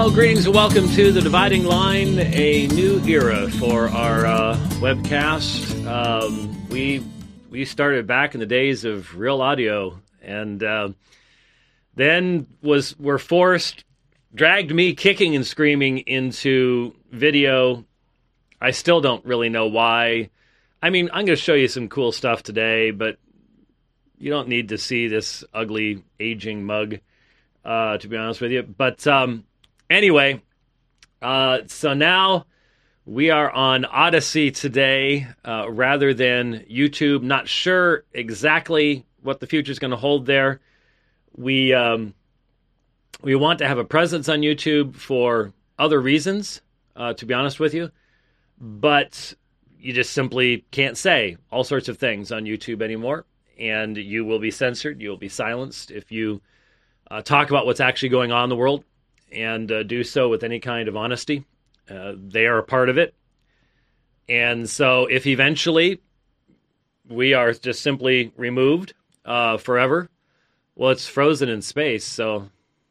Well, greetings and welcome to The Dividing Line, a new era for our webcast. We started back in the days of real audio, and then were dragged me kicking and screaming into video. I still don't really know why. I mean, I'm going to show you some cool stuff today, but you don't need to see this ugly aging mug, to be honest with you. But anyway, so now we are on Odyssey today rather than YouTube. Not sure exactly what the future is going to hold there. We want to have a presence on YouTube for other reasons, to be honest with you. But you just simply can't say all sorts of things on YouTube anymore. And you will be censored. You will be silenced if you talk about what's actually going on in the world and do so with any kind of honesty. They are a part of it. And so if eventually we are just simply removed forever, well, it's frozen in space, so...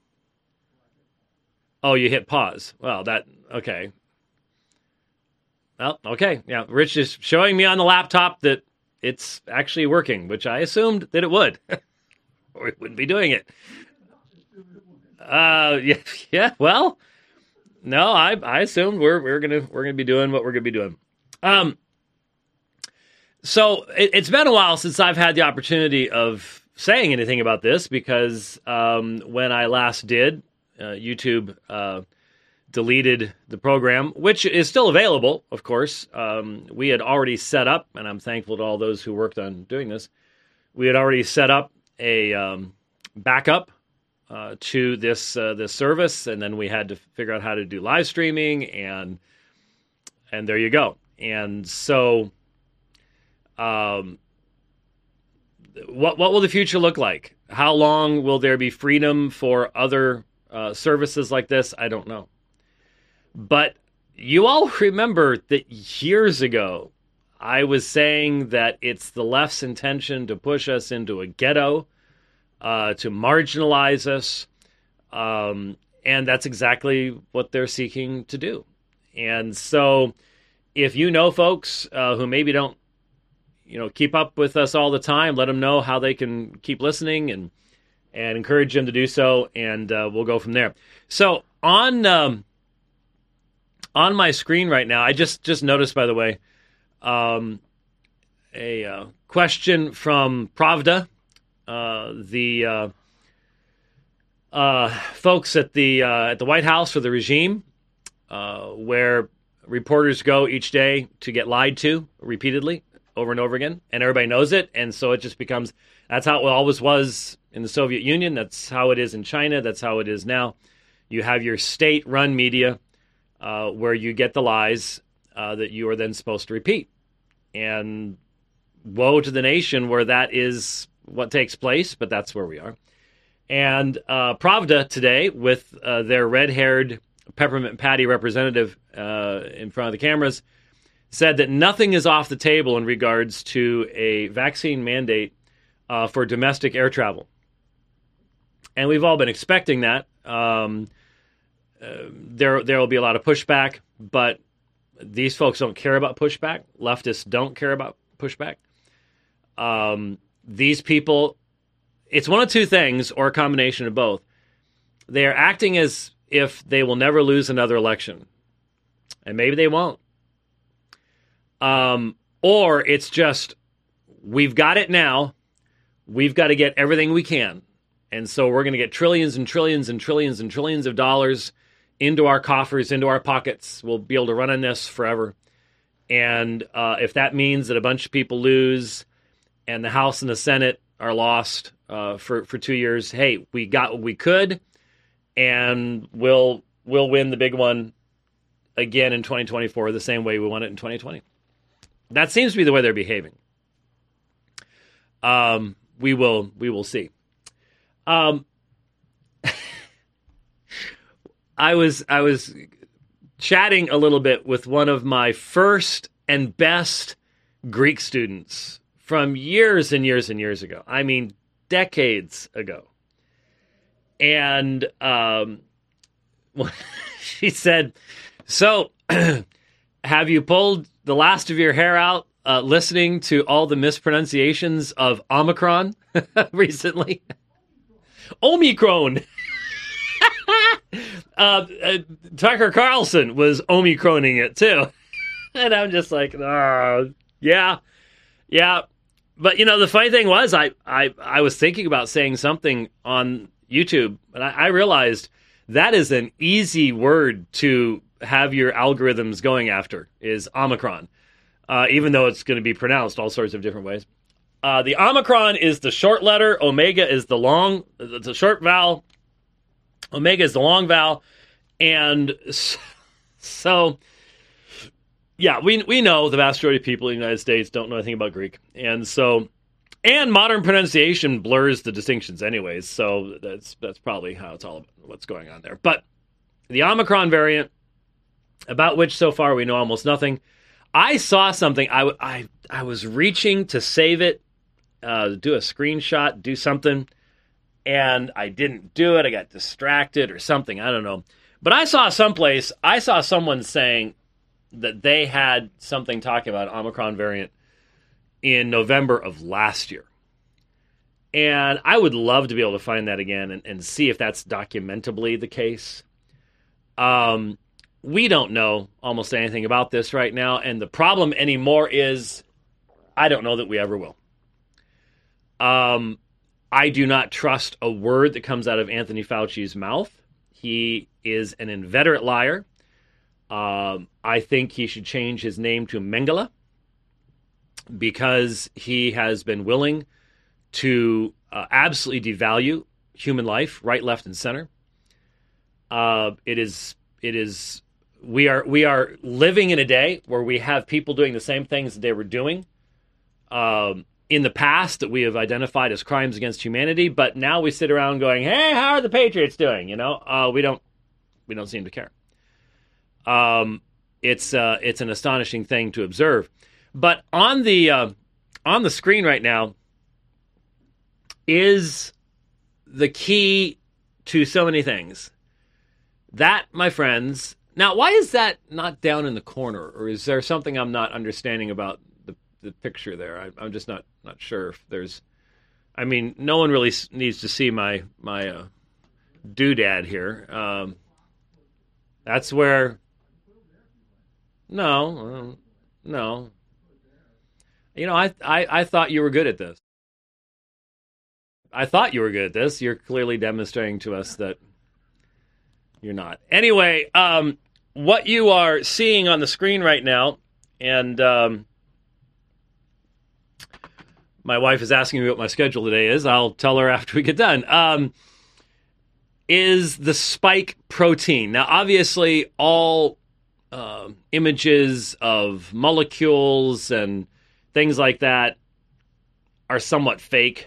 Oh, you hit pause. Well, okay. Well, okay. Yeah, Rich is showing me on the laptop that it's actually working, which I assumed that it would. Or we wouldn't be doing it. Yeah. Well, no, I assumed we're gonna be doing what we're gonna be doing. So it's been a while since I've had the opportunity of saying anything about this because when I last did, YouTube deleted the program, which is still available, of course. We had already set up, and I'm thankful to all those who worked on doing this. We had already set up a backup to this service, and then we had to figure out how to do live streaming, and there you go. And so, what will the future look like? How long will there be freedom for other services like this? I don't know. But you all remember that years ago, I was saying that it's the left's intention to push us into a ghetto, to marginalize us, and that's exactly what they're seeking to do. And so if you know folks who maybe don't keep up with us all the time, let them know how they can keep listening and encourage them to do so, and we'll go from there. So on my screen right now, I just noticed, by the way, a question from Pravda, the folks at the White House for the regime, where reporters go each day to get lied to repeatedly over and over again, and everybody knows it, and so it just becomes, that's how it always was in the Soviet Union, that's how it is in China, that's how it is now. You have your state-run media where you get the lies that you are then supposed to repeat. And woe to the nation where that is what takes place, but that's where we are. And Pravda today, with their red-haired Peppermint Patty representative in front of the cameras, said that nothing is off the table in regards to a vaccine mandate for domestic air travel. And we've all been expecting that. There will be a lot of pushback, but these folks don't care about pushback. Leftists don't care about pushback. These people, it's one of two things or a combination of both. They are acting as if they will never lose another election. And maybe they won't. Or it's just, we've got it now. We've got to get everything we can. And so we're going to get trillions and trillions and trillions and trillions of dollars into our coffers, into our pockets. We'll be able to run on this forever. And if that means that a bunch of people lose and the House and the Senate are lost for 2 years, hey, we got what we could, and we'll win the big one again in 2024 the same way we won it in 2020. That seems to be the way they're behaving. We will see. I was chatting a little bit with one of my first and best Greek students from years and years and years ago. I mean, decades ago. And she said, so have you pulled the last of your hair out listening to all the mispronunciations of Omicron recently? Omicron. Tucker Carlson was Omicroning it too. And I'm just like, oh, yeah. But, the funny thing was, I was thinking about saying something on YouTube, and I realized that is an easy word to have your algorithms going after, is Omicron, even though it's going to be pronounced all sorts of different ways. The Omicron is the short letter, omega is the short vowel, omega is the long vowel, and so... Yeah, we know the vast majority of people in the United States don't know anything about Greek. And modern pronunciation blurs the distinctions anyways, so that's probably how it's all about what's going on there. But the Omicron variant, about which so far we know almost nothing. I saw something, I was reaching to save it, do a screenshot, do something, and I didn't do it. I got distracted or something, I don't know. But I saw someone saying that they had something talking about Omicron variant in November of last year. And I would love to be able to find that again and see if that's documentably the case. We don't know almost anything about this right now, and the problem anymore is I don't know that we ever will. I do not trust a word that comes out of Anthony Fauci's mouth. He is an inveterate liar. I think he should change his name to Mengele because he has been willing to absolutely devalue human life, right, left, and center. We are living in a day where we have people doing the same things that they were doing in the past that we have identified as crimes against humanity, but now we sit around going, "Hey, how are the Patriots doing?" We don't seem to care. It's an astonishing thing to observe. But on the screen right now is the key to so many things. That, my friends. Now, why is that not down in the corner, or is there something I'm not understanding about the picture there? I'm just not sure if there's. I mean, no one really needs to see my doodad here. That's where. No. I thought you were good at this. You're clearly demonstrating to us that you're not. Anyway, what you are seeing on the screen right now, and my wife is asking me what my schedule today is. I'll tell her after we get done. Is the spike protein. Now, obviously, all images of molecules and things like that are somewhat fake.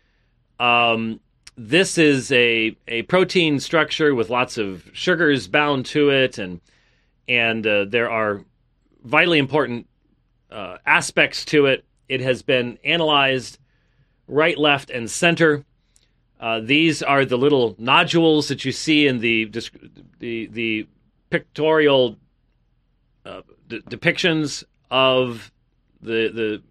This is a protein structure with lots of sugars bound to it, and there are vitally important aspects to it. It has been analyzed right, left, and center. These are the little nodules that you see in the pictorial depictions of the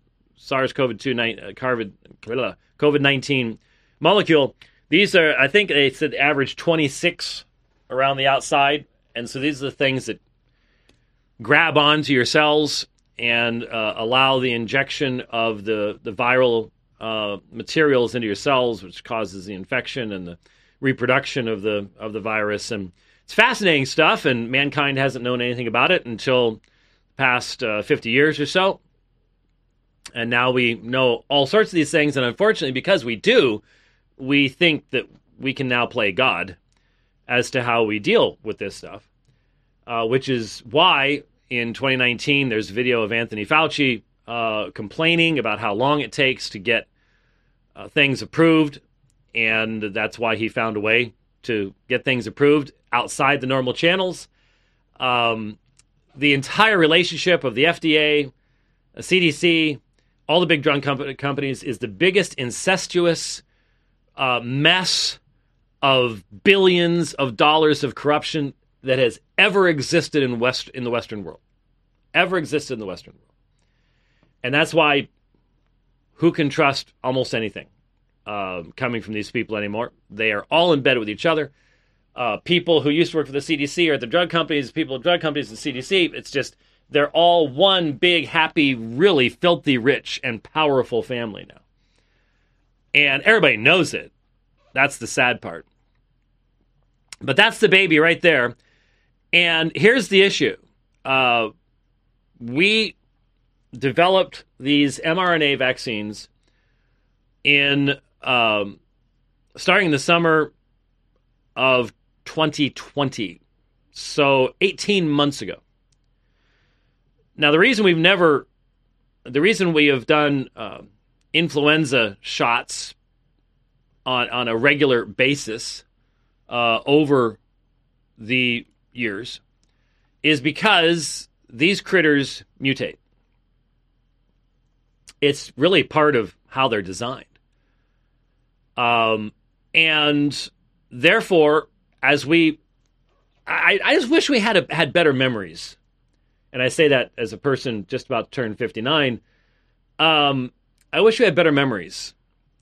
SARS-CoV-2 COVID-19 molecule. These are, I think they said average 26 around the outside, and so these are the things that grab onto your cells and allow the injection of the viral materials into your cells, which causes the infection and the reproduction of the virus. And it's fascinating stuff, and mankind hasn't known anything about it until the past 50 years or so. And now we know all sorts of these things, and unfortunately, because we do, we think that we can now play God as to how we deal with this stuff, which is why in 2019 there's a video of Anthony Fauci complaining about how long it takes to get things approved, and that's why he found a way to get things approved outside the normal channels. The entire relationship of the FDA, CDC, all the big drug companies is the biggest incestuous mess of billions of dollars of corruption that has ever existed in the Western world. Ever existed in the Western world. And that's why who can trust almost anything coming from these people anymore? They are all in bed with each other. People who used to work for the CDC or at the drug companies, people at drug companies and CDC, it's just, they're all one big, happy, really filthy, rich, and powerful family now. And everybody knows it. That's the sad part. But that's the baby right there. And here's the issue. We developed these mRNA vaccines in starting in the summer of 2020. So 18 months ago. Now, the reason we have done influenza shots on a regular basis over the years is because these critters mutate. It's really part of how they're designed. And therefore, I just wish we had better memories. And I say that as a person just about to turn 59. I wish we had better memories.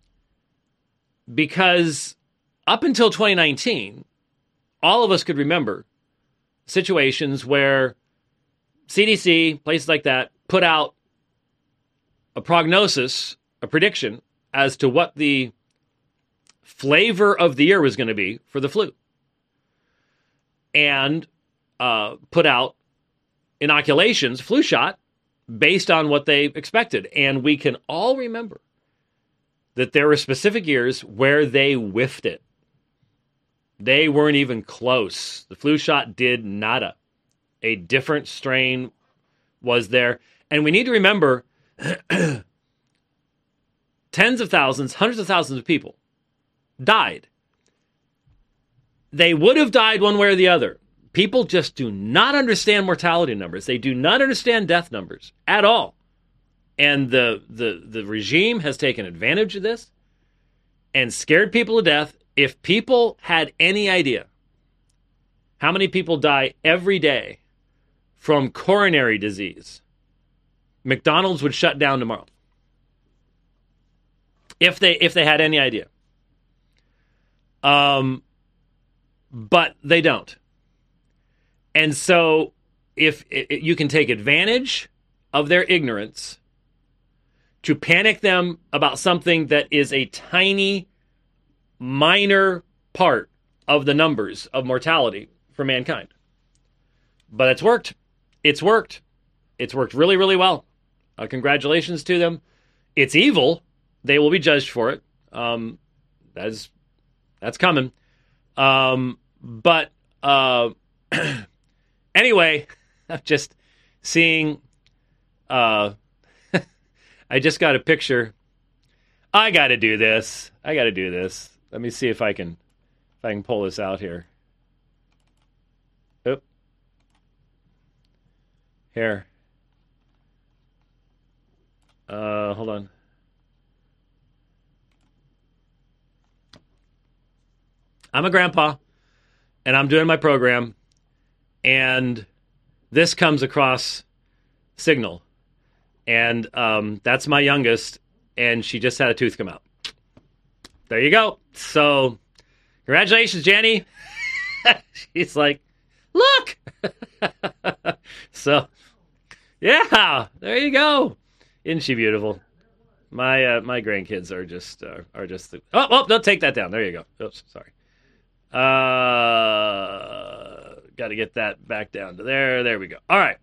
Because up until 2019, all of us could remember situations where CDC, places like that, put out a prognosis, a prediction as to what the flavor of the year was going to be for the flu. And put out inoculations, flu shot, based on what they expected. And we can all remember that there were specific years where they whiffed it. They weren't even close. The flu shot did nada. A different strain was there. And we need to remember tens of thousands, hundreds of thousands of people died. They would have died one way or the other. People just do not understand mortality numbers. They do not understand death numbers at all. And the regime has taken advantage of this and scared people to death. If people had any idea how many people die every day from coronary disease, McDonald's would shut down tomorrow. If they had any idea. But they don't. And so if you can take advantage of their ignorance to panic them about something that is a tiny, minor part of the numbers of mortality for mankind. But it's worked. It's worked. It's worked really, really well. Congratulations to them. It's evil. They will be judged for it. That's coming. But anyway, I'm just seeing. I just got a picture. I got to do this. Let me see if I can pull this out here. Oop. Here. Hold on. I'm a grandpa, and I'm doing my program, and this comes across Signal, and that's my youngest, and she just had a tooth come out. There you go. So, congratulations, Jenny. She's like, look. So, yeah, there you go. Isn't she beautiful? My grandkids are just don't take that down. There you go. Oops, sorry. Got to get that back down to there. There we go. All right.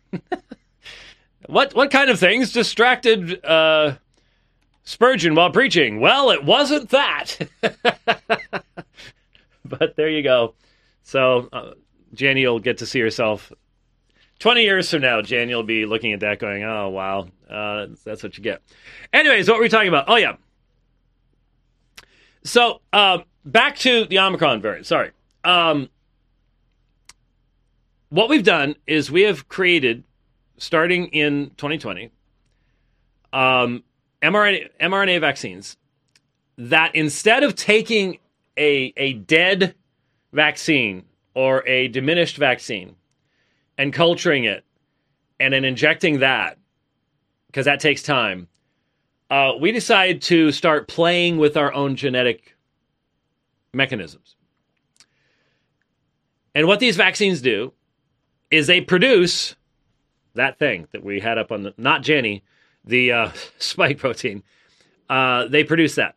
What kind of things distracted Spurgeon while preaching? Well, it wasn't that. But there you go. So Jenny will get to see herself 20 years from now. Jenny will be looking at that going, oh, wow, that's what you get. Anyways, what were we talking about? Oh, yeah. So back to the Omicron variant. Sorry. What we've done is we have created, starting in 2020, mRNA vaccines that instead of taking a dead vaccine or a diminished vaccine and culturing it and then injecting that, because that takes time, we decided to start playing with our own genetic mechanisms. And what these vaccines do is they produce that thing that we had up on the, not Jenny, the spike protein. They produce that.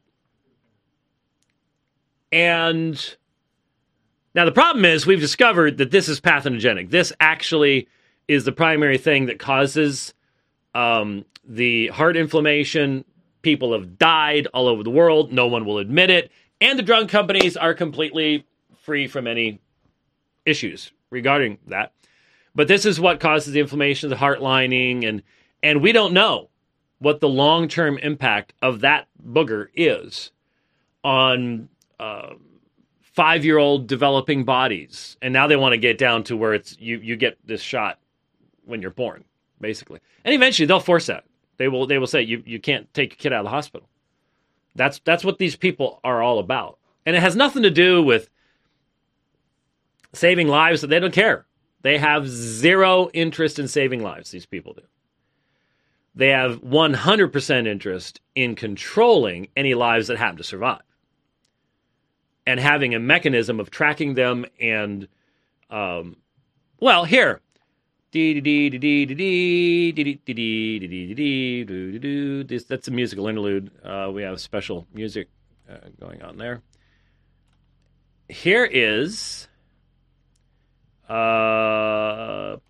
And now the problem is we've discovered that this is pathogenic. This actually is the primary thing that causes the heart inflammation. People have died all over the world. No one will admit it. And the drug companies are completely free from any issues regarding that. But this is what causes the inflammation of the heart lining. And we don't know what the long-term impact of that booger is on 5-year-old developing bodies. And now they want to get down to where it's you get this shot when you're born, basically. And eventually they'll force that. They will say you can't take your kid out of the hospital. That's what these people are all about. And it has nothing to do with saving lives. They don't care. They have zero interest in saving lives, these people do. They have 100% interest in controlling any lives that happen to survive. And having a mechanism of tracking them and, well, here. That's a musical interlude. We have special music going on there. Here is boink.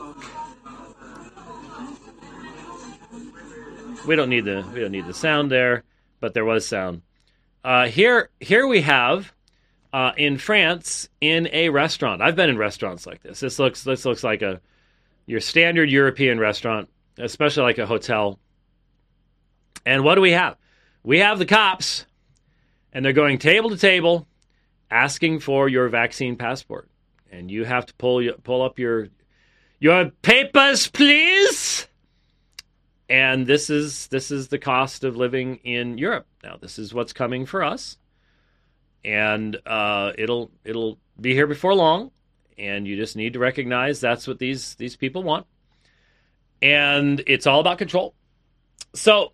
We don't need the sound there, but there was sound. Here we have in France in a restaurant. I've been in restaurants like this. This looks like your standard European restaurant, especially like a hotel. And what do we have? We have the cops, and they're going table to table, asking for your vaccine passport, and you have to pull up your papers, please. And this is the cost of living in Europe. Now, this is what's coming for us, and it'll be here before long. And you just need to recognize that's what these people want, and it's all about control. So,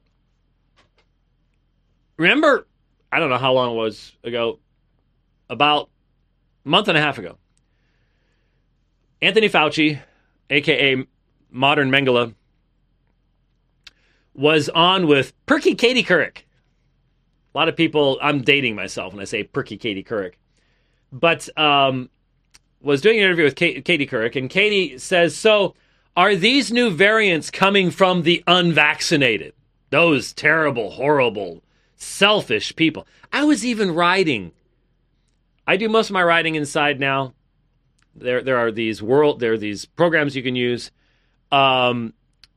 remember, I don't know how long it was ago, about a month and a half ago, Anthony Fauci, a.k.a. Modern Mengele, was on with Perky Katie Couric. A lot of people, I'm dating myself when I say Perky Katie Couric. But was doing an interview with Katie Couric, and Katie says, so are these new variants coming from the unvaccinated? Those terrible, horrible, selfish people. I was even writing. I do most of my writing inside now. There are these programs you can use, and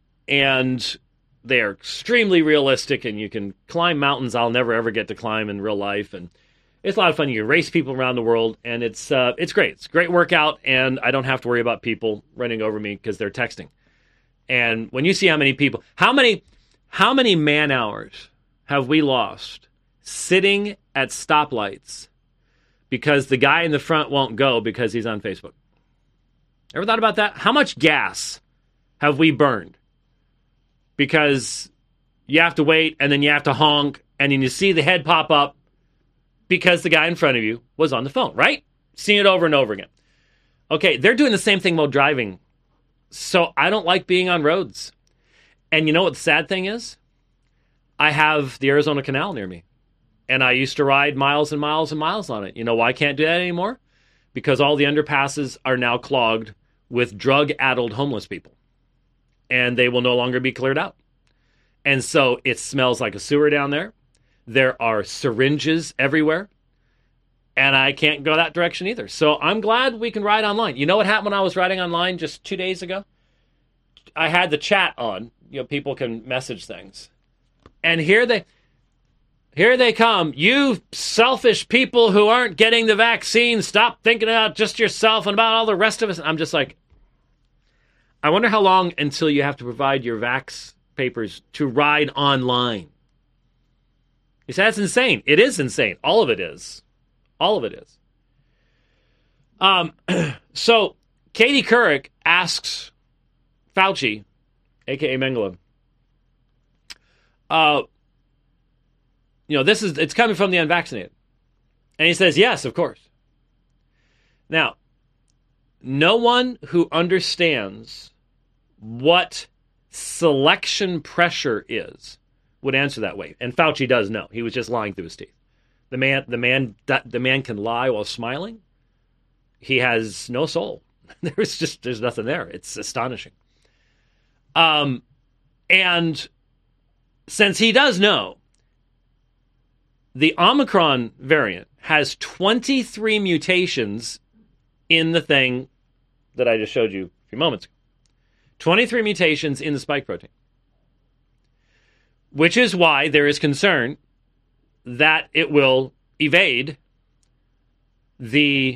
they are extremely realistic, and you can climb mountains I'll never ever get to climb in real life, and it's a lot of fun. You race people around the world, and it's great. It's a great workout, and I don't have to worry about people running over me because they're texting. And when you see how many people, how many man hours have we lost sitting at stoplights because the guy in the front won't go because he's on Facebook? Ever thought about that? How much gas have we burned because you have to wait, and then you have to honk, and then you see the head pop up because the guy in front of you was on the phone, right? Seeing it over and over again. Okay, they're doing the same thing while driving. So I don't like being on roads. And you know what the sad thing is? I have the Arizona Canal near me. And I used to ride miles and miles and miles on it. You know why I can't do that anymore? Because all the underpasses are now clogged with drug-addled homeless people. And they will no longer be cleared out. And so it smells like a sewer down there. There are syringes everywhere, and I can't go that direction either. So I'm glad we can ride online. You know what happened when I was riding online just 2 days ago? I had the chat on. You know, people can message things. And here they come. You selfish people who aren't getting the vaccine, stop thinking about just yourself and about all the rest of us. I'm just like, I wonder how long until you have to provide your vax papers to ride online. You say that's insane. It is insane. All of it is. All of it is. So Katie Couric asks Fauci, a.k.a. Mengele, it's coming from the unvaccinated. And he says, yes, of course. Now, no one who understands what selection pressure is would answer that way. And Fauci does know. He was just lying through his teeth. The man can lie while smiling. He has no soul. There's nothing there. It's astonishing. And since he does know, the Omicron variant has 23 mutations in the thing that I just showed you a few moments ago. 23 mutations in the spike protein. Which is why there is concern that it will evade the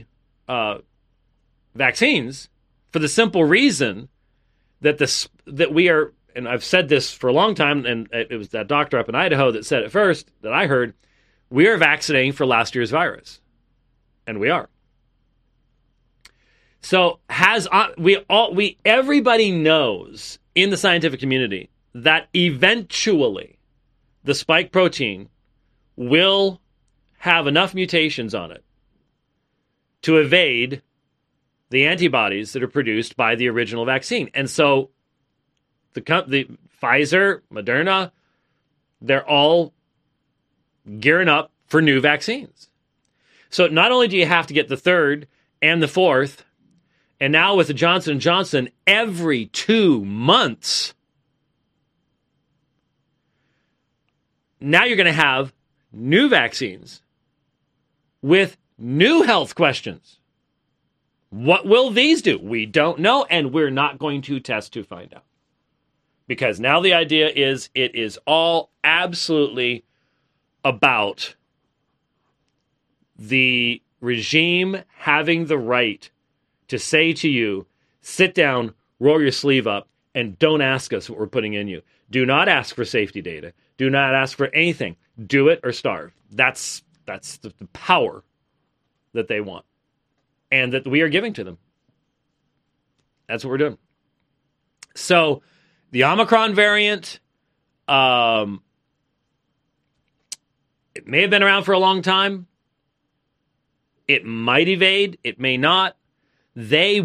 vaccines for the simple reason that we are, and I've said this for a long time, and it was that doctor up in Idaho that said it first that I heard, we are vaccinating for last year's virus. And we are. So everybody knows in the scientific community that eventually the spike protein will have enough mutations on it to evade the antibodies that are produced by the original vaccine. And so the Pfizer, Moderna, they're all gearing up for new vaccines. So not only do you have to get the third and the fourth, and now with the Johnson & Johnson, every 2 months, now you're going to have new vaccines with new health questions. What will these do? We don't know, and we're not going to test to find out. Because now the idea is it is all absolutely about the regime having the right to say to you, sit down, roll your sleeve up, and don't ask us what we're putting in you. Do not ask for safety data. Do not ask for anything. Do it or starve. That's the power that they want and that we are giving to them. That's what we're doing. So the Omicron variant, it may have been around for a long time. It might evade. It may not. You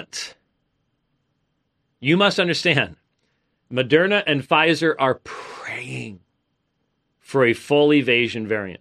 must understand, Moderna and Pfizer are praying for a full evasion variant.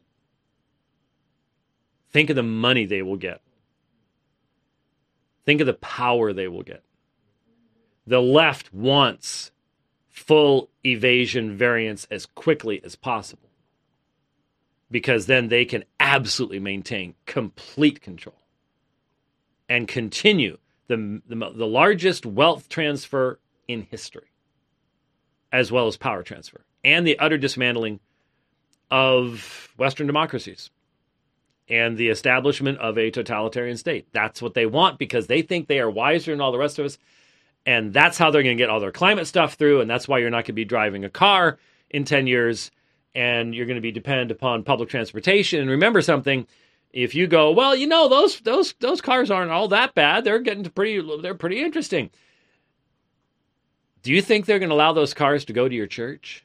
Think of the money they will get. Think of the power they will get. The left wants full evasion variants as quickly as possible, because then they can absolutely maintain complete control and continue the largest wealth transfer in history, as well as power transfer, and the utter dismantling of Western democracies and the establishment of a totalitarian state. That's what they want, because they think they are wiser than all the rest of us, and that's how they're going to get all their climate stuff through, and that's why you're not going to be driving a car in 10 years, and you're going to be dependent upon public transportation. And remember something, if you go, well, you know, those cars aren't all that bad. They're pretty interesting. Do you think they're going to allow those cars to go to your church?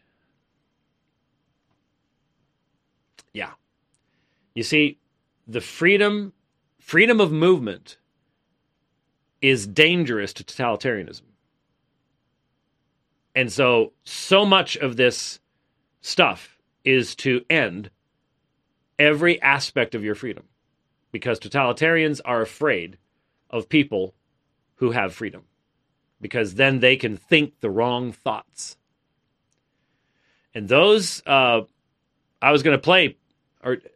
Yeah. You see, the freedom of movement is dangerous to totalitarianism. And so much of this stuff is to end every aspect of your freedom, because totalitarians are afraid of people who have freedom, because then they can think the wrong thoughts. And those, I was going to play, that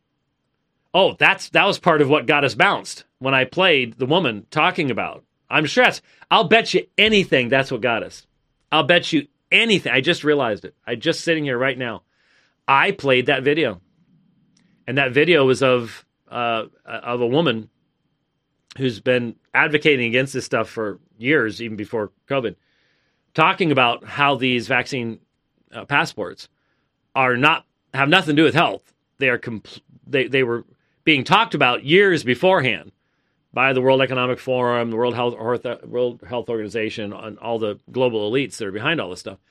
was part of what got us bounced when I played the woman talking about, I'm stressed. I'll bet you anything that's what got us. I'll bet you anything. I just realized it. I'm just sitting here right now. I played that video. And that video was of a woman who's been advocating against this stuff for years, even before COVID, talking about how these vaccine passports have nothing to do with health. They were being talked about years beforehand, by the World Economic Forum, the World Health Organization, and all the global elites that are behind all this stuff.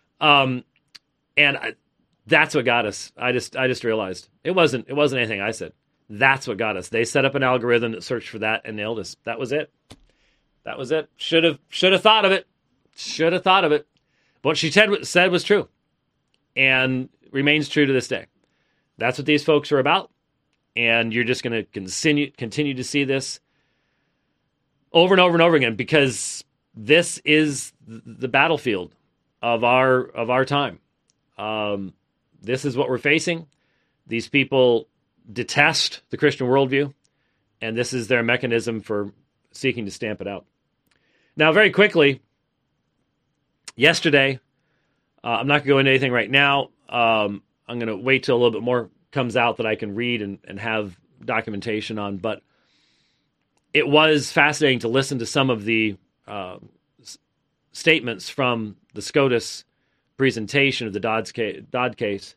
That's what got us. I just realized it wasn't anything I said. That's what got us. They set up an algorithm that searched for that and nailed us. That was it. Should have thought of it. Should have thought of it. What she said was true, and remains true to this day. That's what these folks are about, and you're just going to continue to see this over and over and over again, because this is the battlefield of our time. This is what we're facing. These people detest the Christian worldview, and this is their mechanism for seeking to stamp it out. Now, very quickly, yesterday, I'm not going to go into anything right now. I'm going to wait till a little bit more comes out that I can read and have documentation on, but it was fascinating to listen to some of the statements from the SCOTUS presentation of the Dodd case.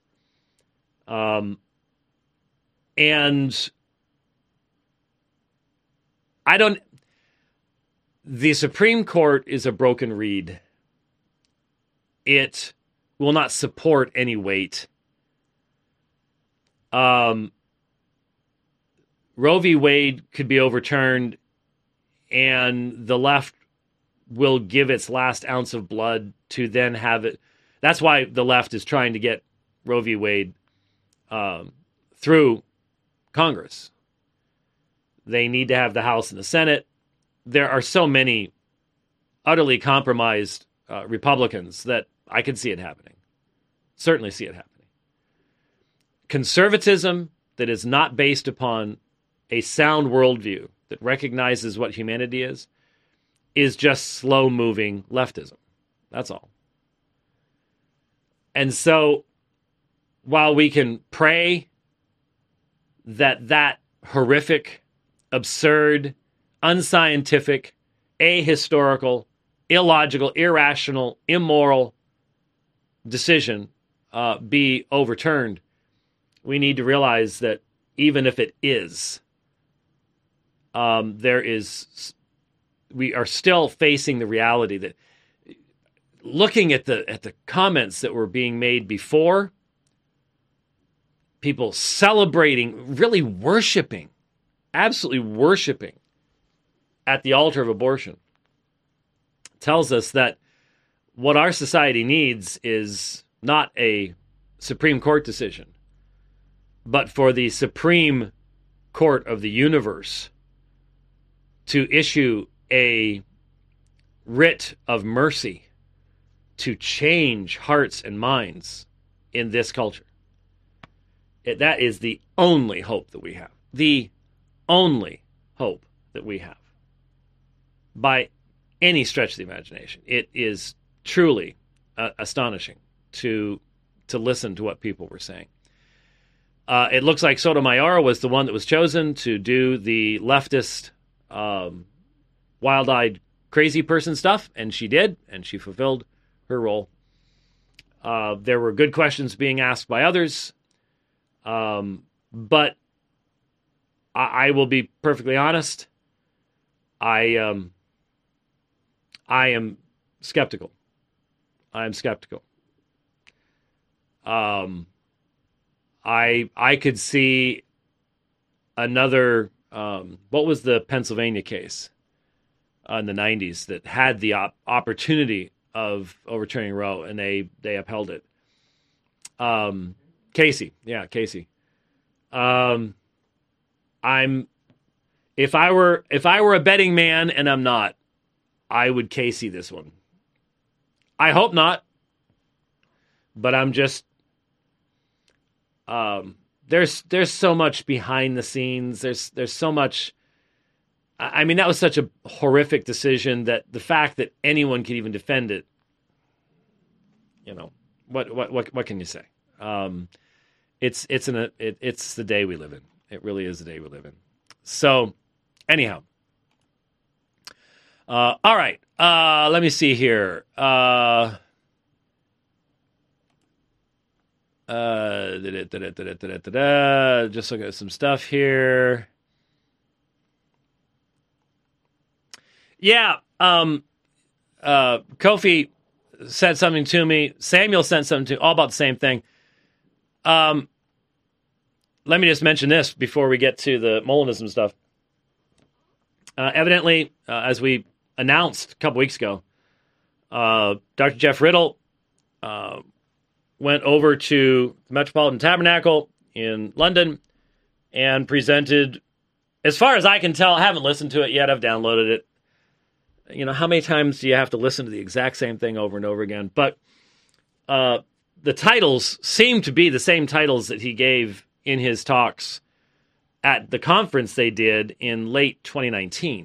And the Supreme Court is a broken reed. It will not support any weight. Roe v. Wade could be overturned, and the left will give its last ounce of blood to then have it. That's why the left is trying to get Roe v. Wade through Congress. They need to have the House and the Senate. There are so many utterly compromised Republicans that I could see it happening. Certainly see it happening. Conservatism that is not based upon a sound worldview that recognizes what humanity is just slow-moving leftism. That's all. And so, while we can pray that horrific, absurd, unscientific, ahistorical, illogical, irrational, immoral decision be overturned, we need to realize that even if it is, we are still facing the reality that, looking at the comments that were being made before, people celebrating, really worshiping, absolutely worshiping at the altar of abortion, tells us that what our society needs is not a Supreme Court decision, but for the Supreme Court of the universe to issue a writ of mercy to change hearts and minds in this culture. That is the only hope that we have. The only hope that we have. By any stretch of the imagination. It is truly astonishing to listen to what people were saying. It looks like Sotomayor was the one that was chosen to do the leftist, wild-eyed, crazy person stuff, and she did, and she fulfilled her role. There were good questions being asked by others, but I will be perfectly honest. I am skeptical. I am skeptical. I could see another. What was the Pennsylvania case in the 90s that had the opportunity of overturning Roe, and they upheld it? Casey. Yeah, Casey. If I were a betting man, and I'm not, I would Casey this one. I hope not, but I'm just there's so much behind the scenes. There's so much. I mean, that was such a horrific decision that the fact that anyone could even defend it, what can you say? It's the day we live in. It really is the day we live in. So, anyhow. All right. Let me see here. Just look at some stuff here. Yeah. Kofi said something to me. Samuel sent something to me, all about the same thing. Let me just mention this before we get to the Molinism stuff. Evidently, as we announced a couple weeks ago, Dr. Jeff Riddle went over to the Metropolitan Tabernacle in London and presented, as far as I can tell, I haven't listened to it yet, I've downloaded it. You know, how many times do you have to listen to the exact same thing over and over again? But the titles seem to be the same titles that he gave in his talks at the conference they did in late 2019.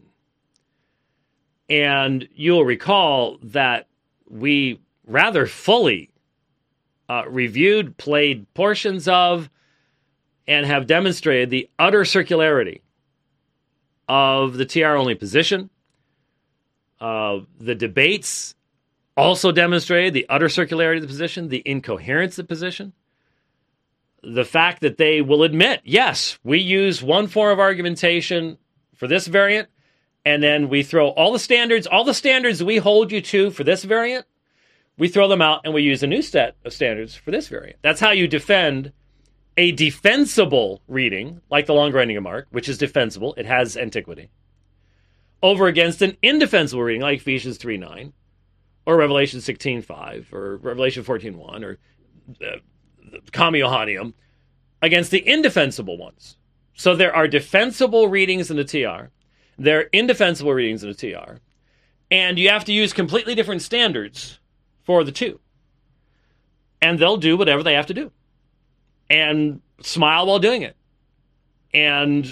And you'll recall that we rather fully reviewed, played portions of, and have demonstrated the utter circularity of the TR-only position. The debates also demonstrated the utter circularity of the position, the incoherence of the position. The fact that they will admit, yes, we use one form of argumentation for this variant, and then we throw all the standards we hold you to for this variant, we throw them out and we use a new set of standards for this variant. That's how you defend a defensible reading, like the longer ending of Mark, which is defensible, it has antiquity, over against an indefensible reading like Ephesians 3:9, or Revelation 16:5, or Revelation 14:1, or Kami Johannium, against the indefensible ones. So there are defensible readings in the TR, there are indefensible readings in the TR, and you have to use completely different standards for the two. And they'll do whatever they have to do. And smile while doing it. And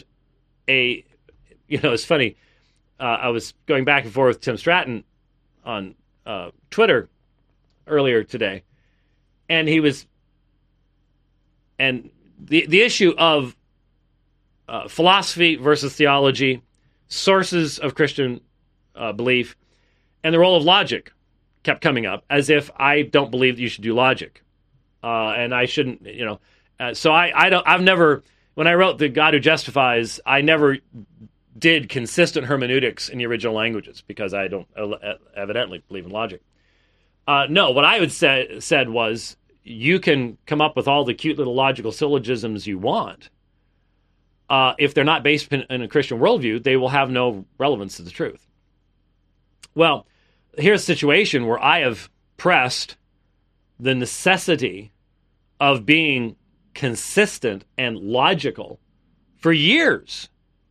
it's funny, I was going back and forth with Tim Stratton on Twitter earlier today, and he was, and the issue of philosophy versus theology, sources of Christian belief, and the role of logic kept coming up, as if I don't believe that you should do logic, and I shouldn't, so I've never, when I wrote The God Who Justifies, I never did consistent hermeneutics in the original languages because I don't evidently believe in logic. No, what I would said was, you can come up with all the cute little logical syllogisms you want. If they're not based in a Christian worldview, they will have no relevance to the truth. Well, here's a situation where I have pressed the necessity of being consistent and logical for years.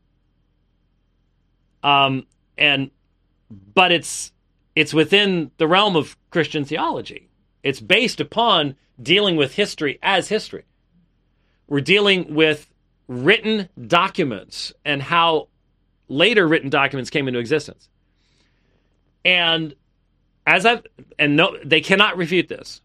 But it's within the realm of Christian theology. It's based upon dealing with history as history. We're dealing with written documents and how later written documents came into existence. And they cannot refute this.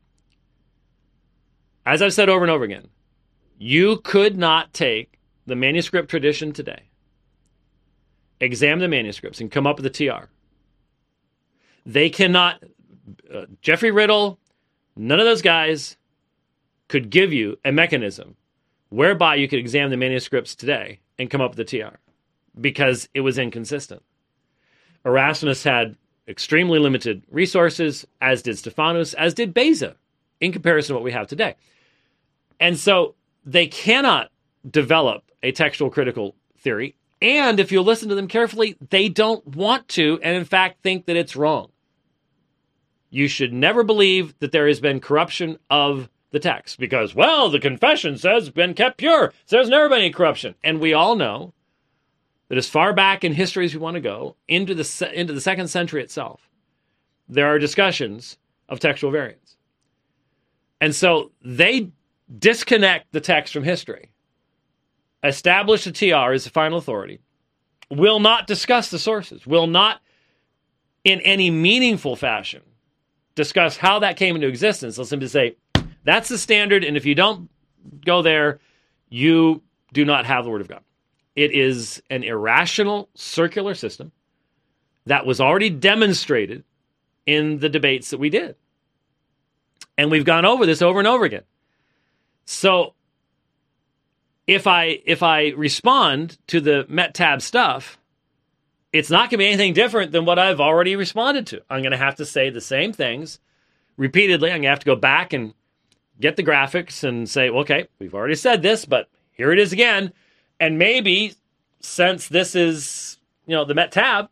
As I've said over and over again, you could not take the manuscript tradition today, examine the manuscripts, and come up with a TR. They cannot, Jeffrey Riddle, none of those guys could give you a mechanism whereby you could examine the manuscripts today and come up with a TR, because it was inconsistent. Erasmus had extremely limited resources, as did Stephanus, as did Beza, in comparison to what we have today. And so they cannot develop a textual critical theory, and if you listen to them carefully, they don't want to, and in fact think that it's wrong. You should never believe that there has been corruption of the text, because, well, the confession says it's been kept pure, so there's never been any corruption. And we all know that as far back in history as we want to go, into the second century itself, there are discussions of textual variants. And so they disconnect the text from history, establish the TR as the final authority, will not discuss the sources, will not in any meaningful fashion discuss how that came into existence. They'll simply say, that's the standard, and if you don't go there, you do not have the Word of God. It is an irrational, circular system that was already demonstrated in the debates that we did. And we've gone over this over and over again. So if I respond to the METTAB stuff it's not going to be anything different than what I've already responded to. I'm going to have to say the same things repeatedly. I'm going to have to go back and get the graphics and say, well, okay, we've already said this, but here it is again. And maybe since this is, the Met tab,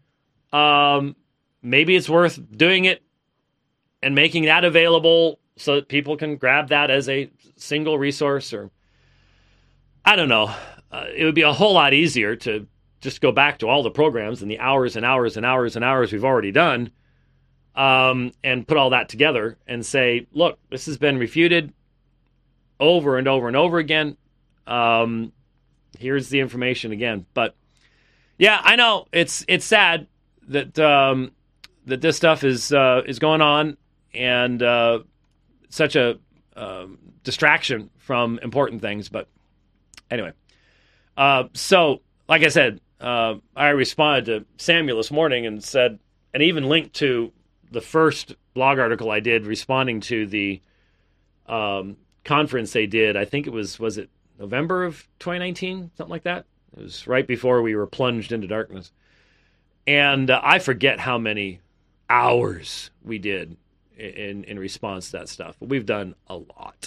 maybe it's worth doing it and making that available so that people can grab that as a single resource, or I don't know. It would be a whole lot easier to just go back to all the programs and the hours and hours and hours and hours we've already done, and put all that together and say, look, this has been refuted over and over and over again. Here's the information again. But yeah, I know it's sad that that this stuff is going on, and such a distraction from important things. But anyway, so like I said, I responded to Samuel this morning and said, and even linked to the first blog article I did responding to the conference they did. I think it was it November of 2019, something like that. It was right before we were plunged into darkness. And I forget how many hours we did in response to that stuff. But we've done a lot.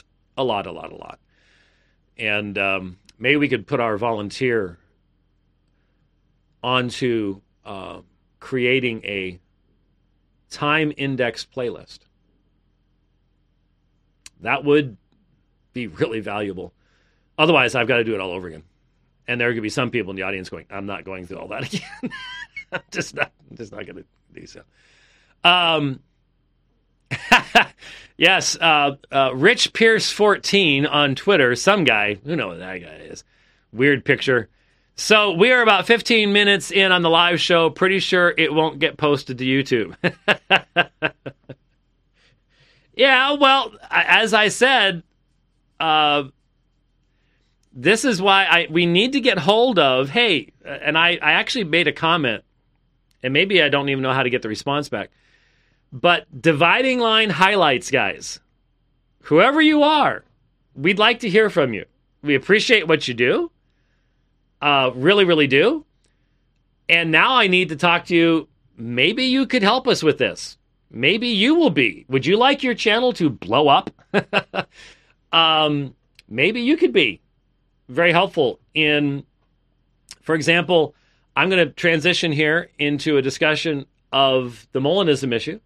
And maybe we could put our volunteer onto creating a time index playlist. That would be really valuable. Otherwise, I've got to do it all over again. And there could be some people in the audience going, I'm not going through all that again. I'm just not going to do so. Yes, Rich Pierce 14 on Twitter, some guy, who knows what that guy is. Weird picture. So we are about 15 minutes in on the live show. Pretty sure it won't get posted to YouTube. Yeah, well, as I said, this is why we need to get hold of, hey, and I actually made a comment, and maybe I don't even know how to get the response back, but dividing line highlights, guys, whoever you are, we'd like to hear from you. We appreciate what you do. Really, really do. And now I need to talk to you. Maybe you could help us with this. Maybe you will be. Would you like your channel to blow up? Maybe you could be very helpful in, for example, I'm going to transition here into a discussion of the Molinism issue.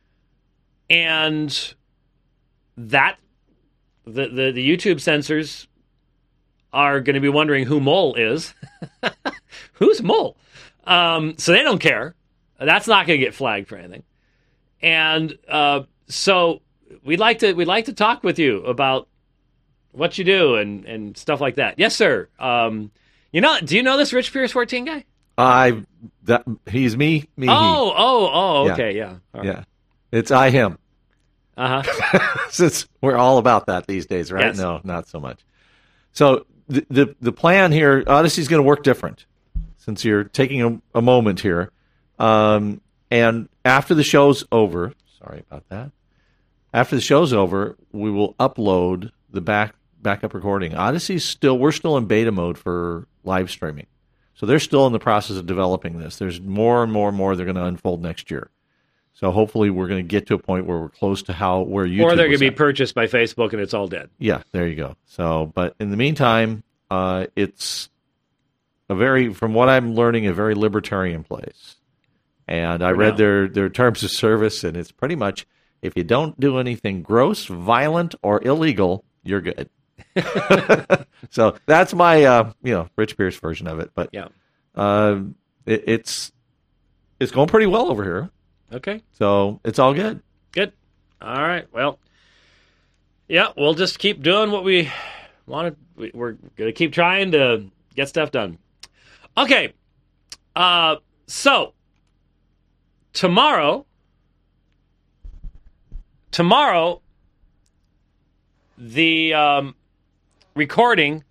And that, the YouTube censors are going to be wondering who Mole is. Who's Mole? So they don't care. That's not going to get flagged for anything. And so we'd like to talk with you about what you do and stuff like that. Yes, sir. Do you know this Rich Pierce 14 guy? He's me. Oh, okay, yeah. Right. Yeah. It's I him. Uh-huh. Since we're all about that these days, right? Yes. No, not so much. So the plan here, Odyssey's going to work different since you're taking a moment here. And after the show's over, sorry about that. After the show's over, we will upload the backup recording. We're still in beta mode for live streaming. So they're still in the process of developing this. There's more and more they're going to unfold next year. So hopefully we're going to get to a point where we're close to where YouTube. Or they're going to be purchased by Facebook and it's all dead. Yeah, there you go. So, but in the meantime, it's from what I'm learning, a very libertarian place. And I read their terms of service, and it's pretty much, if you don't do anything gross, violent, or illegal, you're good. So that's my Rich Pierce version of it. But yeah, it's going pretty well over here. Okay. So it's all good. Good. All right. Well, yeah, we'll just keep doing what we wanted. We're going to keep trying to get stuff done. Okay. So tomorrow, the recording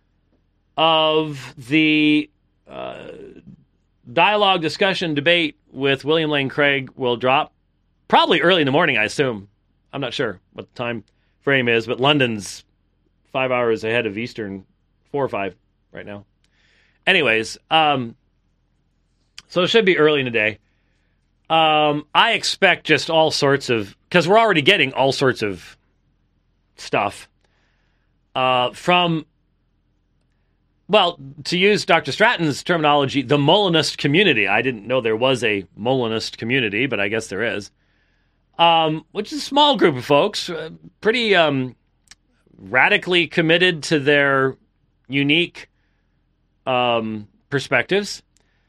of the dialogue, discussion, debate with William Lane Craig will drop probably early in the morning, I assume. I'm not sure what the time frame is, but London's 5 hours ahead of Eastern, 4 or 5 right now. Anyways, So it should be early in the day. I expect just all sorts of, because we're already getting all sorts of stuff from, well, to use Dr. Stratton's terminology, the Molinist community. I didn't know there was a Molinist community, but I guess there is. Which is a small group of folks, pretty radically committed to their unique perspectives.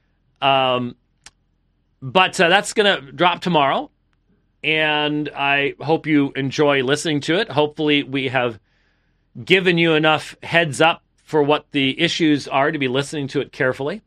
But that's going to drop tomorrow, and I hope you enjoy listening to it. Hopefully we have given you enough heads up for what the issues are to be listening to it carefully.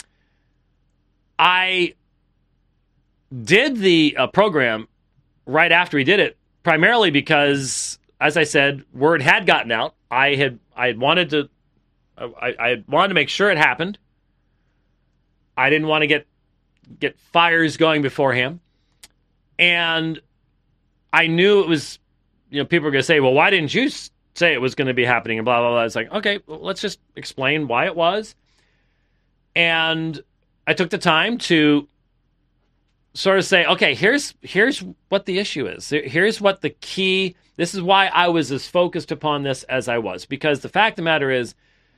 I did the program right after we did it, primarily because, as I said, word had gotten out. I had wanted to make sure it happened. I didn't want to get fires going beforehand. And I knew it was, people were going to say, well, why didn't you say it was going to be happening? And blah, blah, blah. It's like, okay, well, let's just explain why it was. And I took the time to sort of say, okay, here's what the issue is. Here's what the key, this is why I was as focused upon this as I was. Because the fact of the matter is,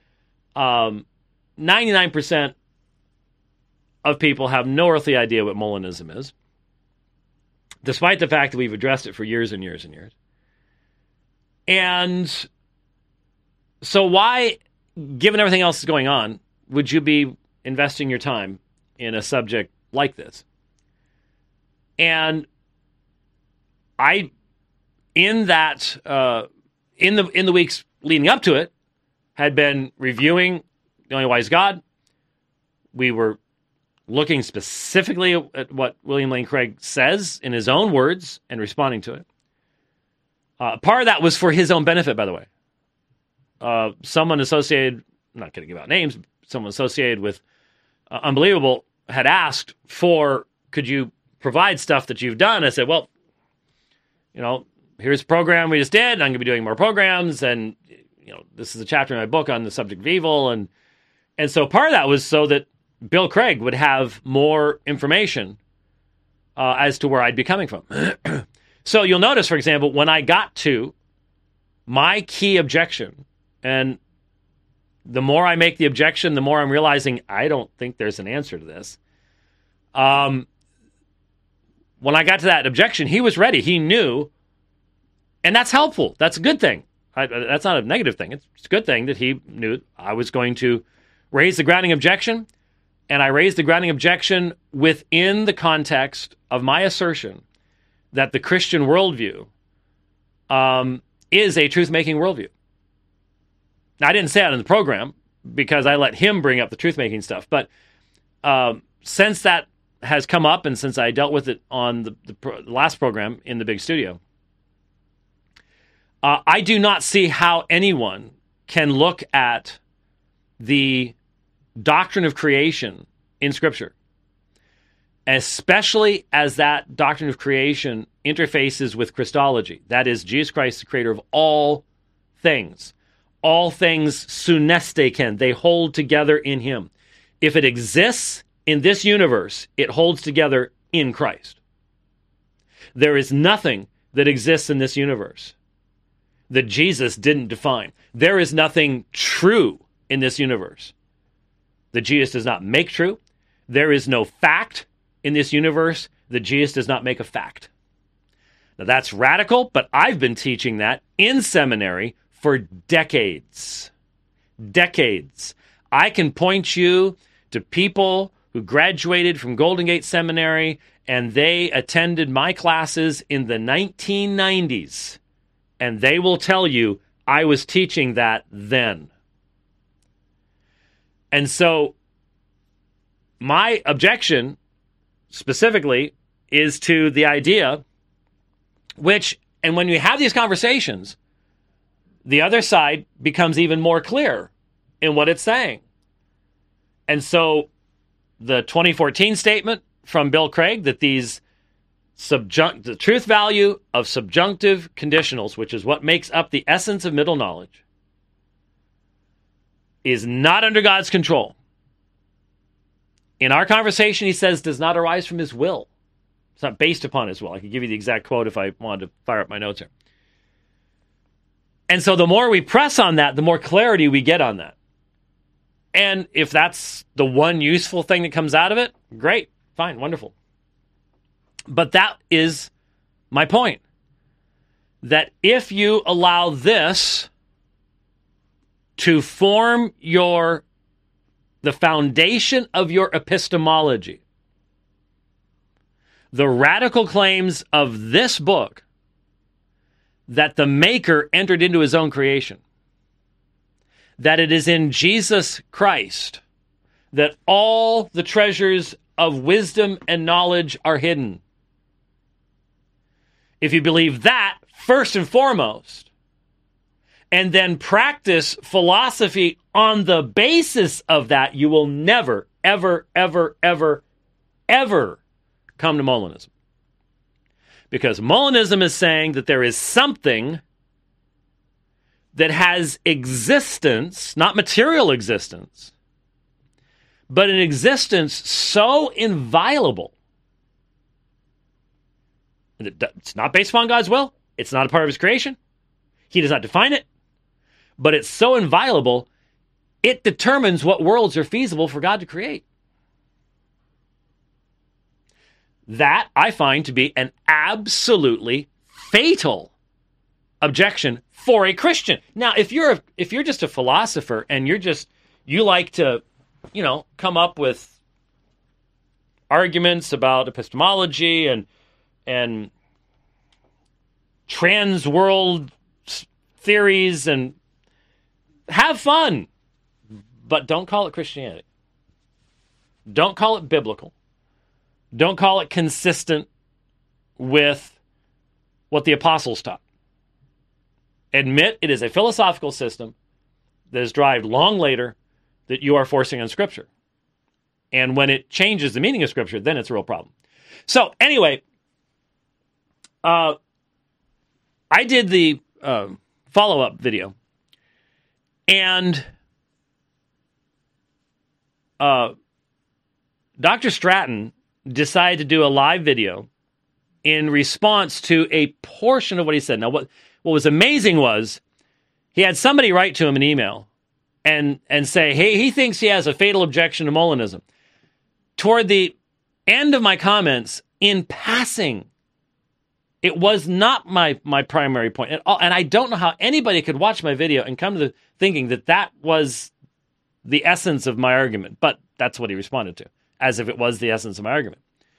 99% of people have no earthly idea what Molinism is, despite the fact that we've addressed it for years and years and years. And so why, given everything else that's going on, would you be investing your time in a subject like this? And I, in the weeks leading up to it, had been reviewing The Only Wise God. We were looking specifically at what William Lane Craig says in his own words and responding to it. Part of that was for his own benefit, by the way. Someone associated, I'm not going to give out names, someone associated with Unbelievable had asked for, could you provide stuff that you've done? I said, well, here's a program we just did, and I'm going to be doing more programs, and this is a chapter in my book on the subject of evil, and so part of that was so that Bill Craig would have more information as to where I'd be coming from. So you'll notice, for example, when I got to my key objection, and the more I make the objection, the more I'm realizing I don't think there's an answer to this. When I got to that objection, he was ready. He knew, and that's helpful. That's a good thing. That's not a negative thing. It's a good thing that he knew I was going to raise the grounding objection, and I raised the grounding objection within the context of my assertion that the Christian worldview is a truth-making worldview. Now, I didn't say that in the program because I let him bring up the truth-making stuff, but since that has come up and since I dealt with it on the last program in the big studio, I do not see how anyone can look at the doctrine of creation in Scripture, especially as that doctrine of creation interfaces with Christology. That is, Jesus Christ, the creator of all things. All things sunesteken, they hold together in him. If it exists in this universe, it holds together in Christ. There is nothing that exists in this universe that Jesus didn't define. There is nothing true in this universe that Jesus does not make true. There is no fact in this universe that Jesus does not make a fact. Now that's radical, but I've been teaching that in seminary for decades. Decades. I can point you to people who graduated from Golden Gate Seminary and they attended my classes in the 1990s. And they will tell you I was teaching that then. And so my objection specifically is to the idea which, and when you have these conversations, the other side becomes even more clear in what it's saying. And so the 2014 statement from Bill Craig that the truth value of subjunctive conditionals, which is what makes up the essence of middle knowledge, is not under God's control. in our conversation, he says, does not arise from his will. It's not based upon his will. I could give you the exact quote if I wanted to fire up my notes here. And so the more we press on that, the more clarity we get on that. And if that's the one useful thing that comes out of it, great, fine, wonderful. But that is my point. That if you allow this to form the foundation of your epistemology, the radical claims of this book that the Maker entered into his own creation, that it is in Jesus Christ that all the treasures of wisdom and knowledge are hidden. If you believe that, first and foremost, and then practice philosophy on the basis of that, you will never, ever, ever, ever, ever come to Molinism. Because Molinism is saying that there is something that has existence, not material existence, but an existence so inviolable. It's not based upon God's will. It's not a part of his creation. He does not define it. But it's so inviolable, it determines what worlds are feasible for God to create. That I find to be an absolutely fatal objection for a Christian. Now, if you're just a philosopher and you like to, come up with arguments about epistemology and trans world theories and have fun, but don't call it Christianity. Don't call it biblical. Don't call it consistent with what the apostles taught. Admit it is a philosophical system that is derived long later that you are forcing on Scripture. And when it changes the meaning of Scripture, then it's a real problem. So anyway, I did the follow-up video, and Dr. Stratton decided to do a live video in response to a portion of what he said. Now, what was amazing was he had somebody write to him an email and say, hey, he thinks he has a fatal objection to Molinism. Toward the end of my comments, in passing, it was not my primary point at all. And I don't know how anybody could watch my video and come to the thinking that was the essence of my argument. But that's what he responded to, as if it was the essence of my argument.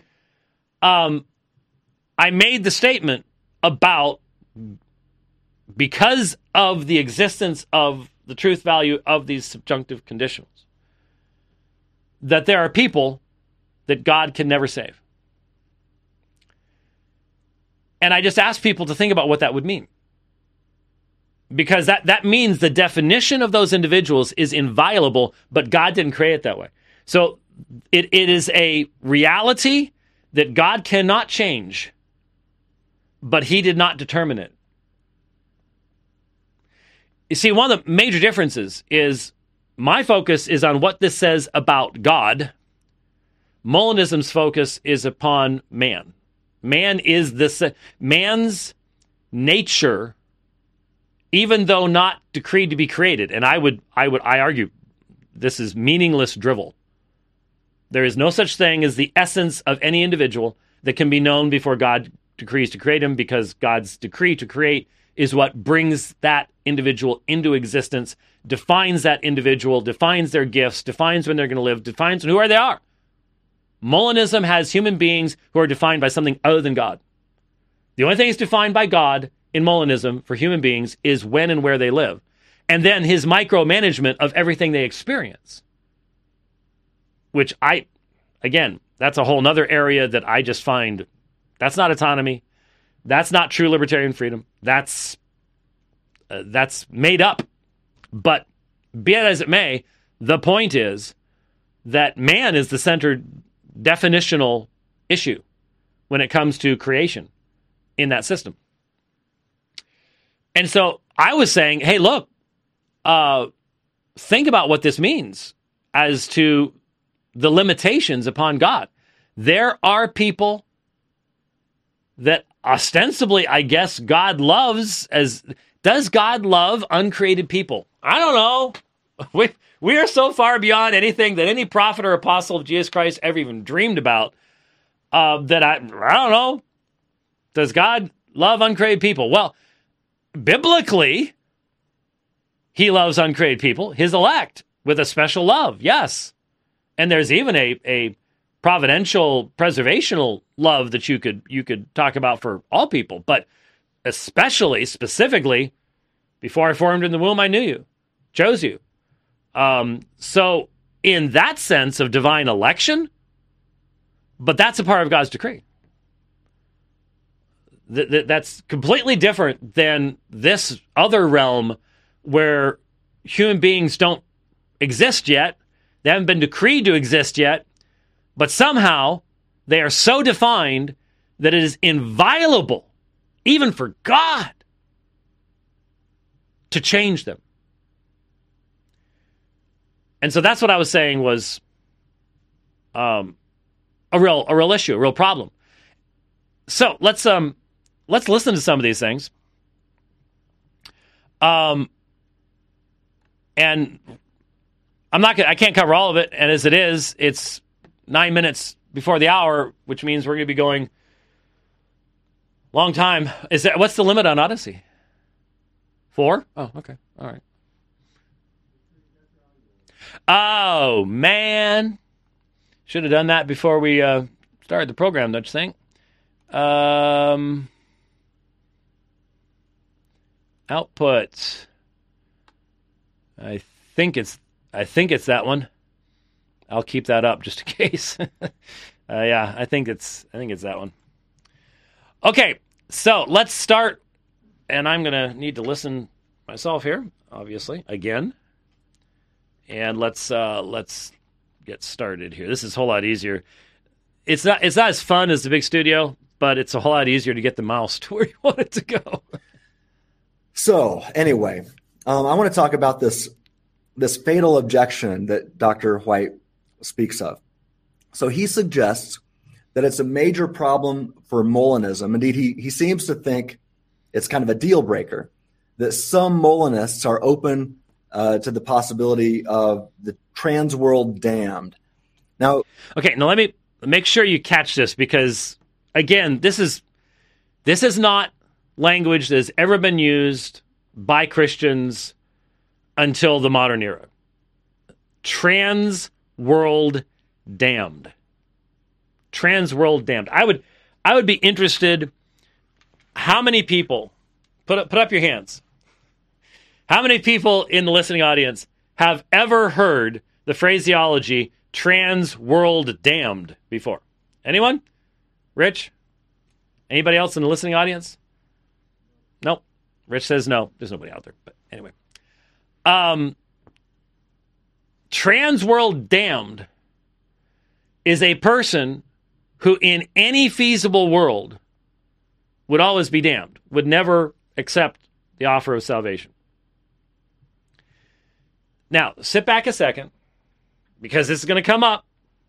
I made the statement about, because of the existence of the truth value of these subjunctive conditionals, that there are people that God can never save. And I just asked people to think about what that would mean. Because that means the definition of those individuals is inviolable, but God didn't create it that way. So it is a reality that God cannot change, but he did not determine it. You see, one of the major differences is my focus is on what this says about God. Molinism's focus is upon man. Man is man's nature, even though not decreed to be created. And I argue this is meaningless drivel. There is no such thing as the essence of any individual that can be known before God decrees to create him, because God's decree to create is what brings that individual into existence, defines that individual, defines their gifts, defines when they're going to live, defines who they are. Molinism has human beings who are defined by something other than God. The only thing that's defined by God in Molinism for human beings is when and where they live, and then his micromanagement of everything they experience. Which that's a whole nother area that I just find, that's not autonomy. That's not true libertarian freedom. That's made up. But be it as it may, the point is that man is the centered definitional issue when it comes to creation in that system. And so I was saying, hey, look, think about what this means as to the limitations upon God. There are people that ostensibly, I guess, God loves. Does God love uncreated people? I don't know. We are so far beyond anything that any prophet or apostle of Jesus Christ ever even dreamed about that I don't know. Does God love uncreated people? Well, biblically, he loves uncreated people, his elect, with a special love, yes. And there's even a providential, preservational love that you could talk about for all people, but especially, specifically, before I formed in the womb, I knew you, chose you. So in that sense of divine election, but that's a part of God's decree. That's completely different than this other realm where human beings don't exist yet. They haven't been decreed to exist yet, but somehow they are so defined that it is inviolable, even for God, to change them. And so that's what I was saying was a real issue, a real problem. So let's listen to some of these things. And I can't cover all of it, and as it is, it's 9 minutes before the hour, which means we're going to be going long time. What's the limit on Odyssey? 4? Oh, okay. All right. Oh, man. Should have done that before we started the program, don't you think? Output. I think it's that one. I'll keep that up just in case. Yeah, I think it's that one. Okay, so let's start, and I'm gonna need to listen myself here, obviously, again. And let's get started here. This is a whole lot easier. It's not as fun as the big studio, but it's a whole lot easier to get the mouse to where you want it to go. So anyway, I want to talk about this fatal objection that Dr. White speaks of. So he suggests that it's a major problem for Molinism. Indeed, he seems to think it's kind of a deal breaker, that some Molinists are open to the possibility of the trans world damned. Now, okay, now let me make sure you catch this, because again, this is not language that has ever been used by Christians until the modern era. Trans world damned. Trans world damned. I would be interested. How many people put up your hands? How many people in the listening audience have ever heard the phraseology trans world damned before? Anyone? Rich? Anybody else in the listening audience? Nope. Rich says no. There's nobody out there. But anyway. Trans world damned is a person who in any feasible world would always be damned, would never accept the offer of salvation. Now, sit back a second, because this is going to come up.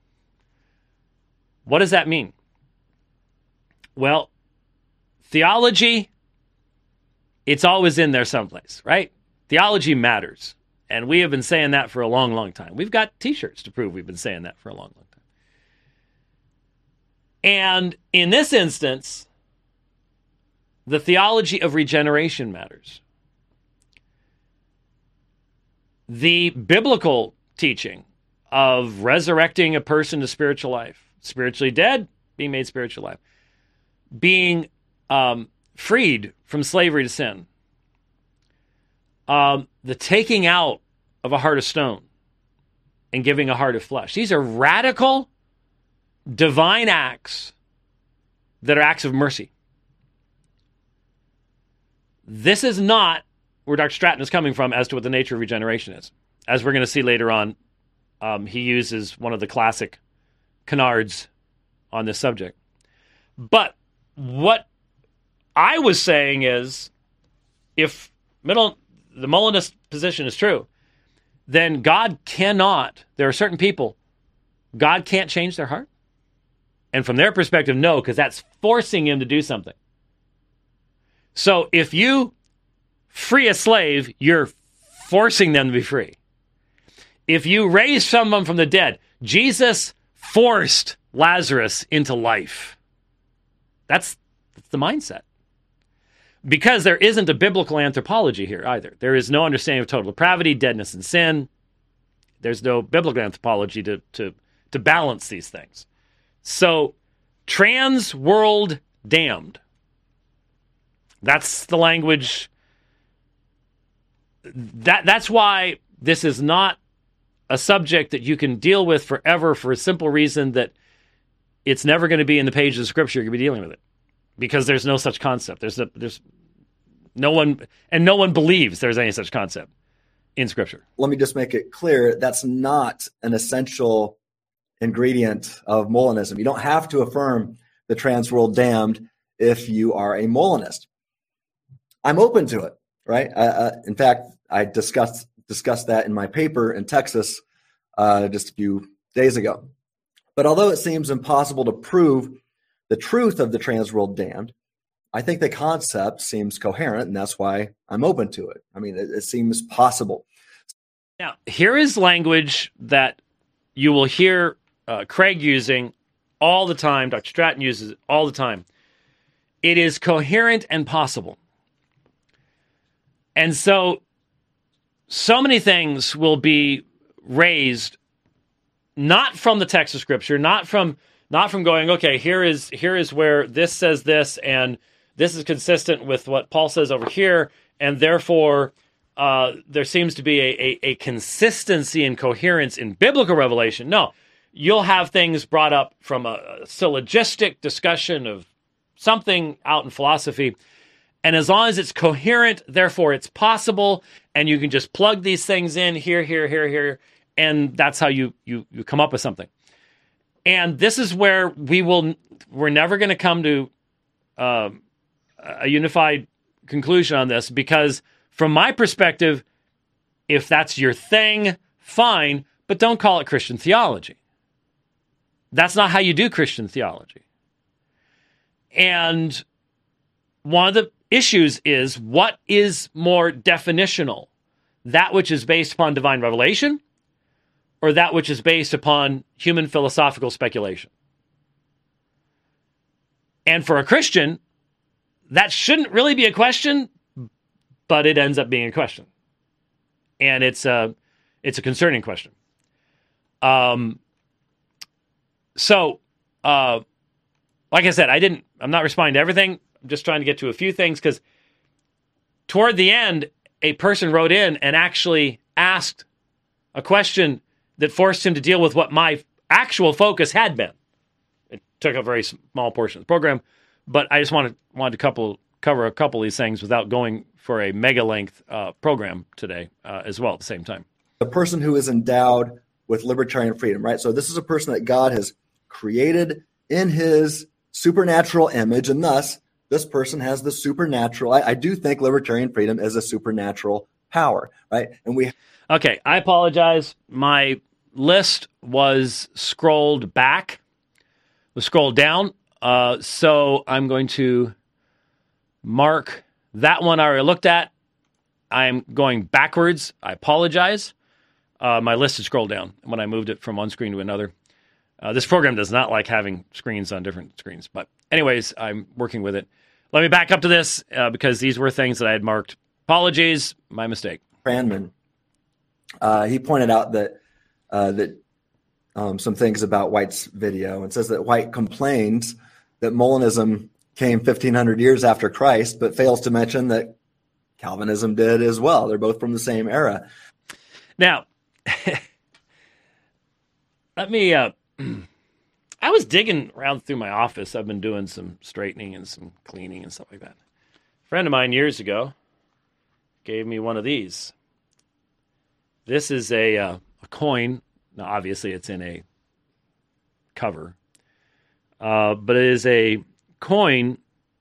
What does that mean? Well, theology, it's always in there someplace, right? Theology matters. And we have been saying that for a long, long time. We've got t-shirts to prove we've been saying that for a long, long time. And in this instance, the theology of regeneration matters. The biblical teaching of resurrecting a person to spiritual life, spiritually dead, being made spiritual life, being freed from slavery to sin, the taking out of a heart of stone and giving a heart of flesh. These are radical, divine acts that are acts of mercy. This is not where Dr. Stratton is coming from as to what the nature of regeneration is. As we're going to see later on, he uses one of the classic canards on this subject. But what I was saying is, if the Molinist position is true, then God cannot, there are certain people, God can't change their heart? And from their perspective, no, because that's forcing him to do something. So if you free a slave, you're forcing them to be free. If you raise someone from the dead, Jesus forced Lazarus into life. That's the mindset. Because there isn't a biblical anthropology here either. There is no understanding of total depravity, deadness, and sin. There's no biblical anthropology to balance these things. So, trans world damned. That's the language. That's why this is not a subject that you can deal with forever, for a simple reason that it's never going to be in the pages of Scripture you're going to be dealing with it. Because there's no such concept. There's no one, and no one believes there's any such concept in Scripture. Let me just make it clear, that's not an essential ingredient of Molinism. You don't have to affirm the trans world damned if you are a Molinist. I'm open to it, right? In fact, I discussed that in my paper in Texas just a few days ago. But although it seems impossible to prove the truth of the trans world damned, I think the concept seems coherent, and that's why I'm open to it. I mean, it seems possible. Now, here is language that you will hear Craig using all the time. Dr. Stratton uses it all the time. It is coherent and possible. And so many things will be raised not from the text of Scripture, not from going, okay, here is where this says this, and this is consistent with what Paul says over here, and therefore there seems to be a consistency and coherence in biblical revelation. No, you'll have things brought up from a syllogistic discussion of something out in philosophy, and as long as it's coherent, therefore it's possible, and you can just plug these things in here, and that's how you come up with something. And this is where we're never going to come to a unified conclusion on this, because from my perspective, if that's your thing, fine, but don't call it Christian theology. That's not how you do Christian theology. And one of the issues is, what is more definitional? That which is based upon divine revelation, or that which is based upon human philosophical speculation? And for a Christian, that shouldn't really be a question, but it ends up being a question. And it's a concerning question. So, like I said, I'm not responding to everything. I'm just trying to get to a few things, because toward the end, a person wrote in and actually asked a question that forced him to deal with what my actual focus had been. It took a very small portion of the program, but I just wanted to cover a couple of these things without going for a mega-length program today as well at the same time. A person who is endowed with libertarian freedom, right? So this is a person that God has created in his supernatural image, and thus this person has the supernatural. I do think libertarian freedom is a supernatural power, right? And Okay, I apologize. My list was scrolled down. So I'm going to mark that one I already looked at. I'm going backwards. I apologize. My list is scrolled down when I moved it from one screen to another. This program does not like having screens on different screens. But anyways, I'm working with it. Let me back up to this because these were things that I had marked. Apologies, my mistake. Cranman, he pointed out that some things about White's video, and says that White complains that Molinism came 1,500 years after Christ, but fails to mention that Calvinism did as well. They're both from the same era. Now, let me... I was digging around through my office. I've been doing some straightening and some cleaning and stuff like that. A friend of mine years ago gave me one of these. This is a coin. Now, obviously, it's in a cover. But it is a coin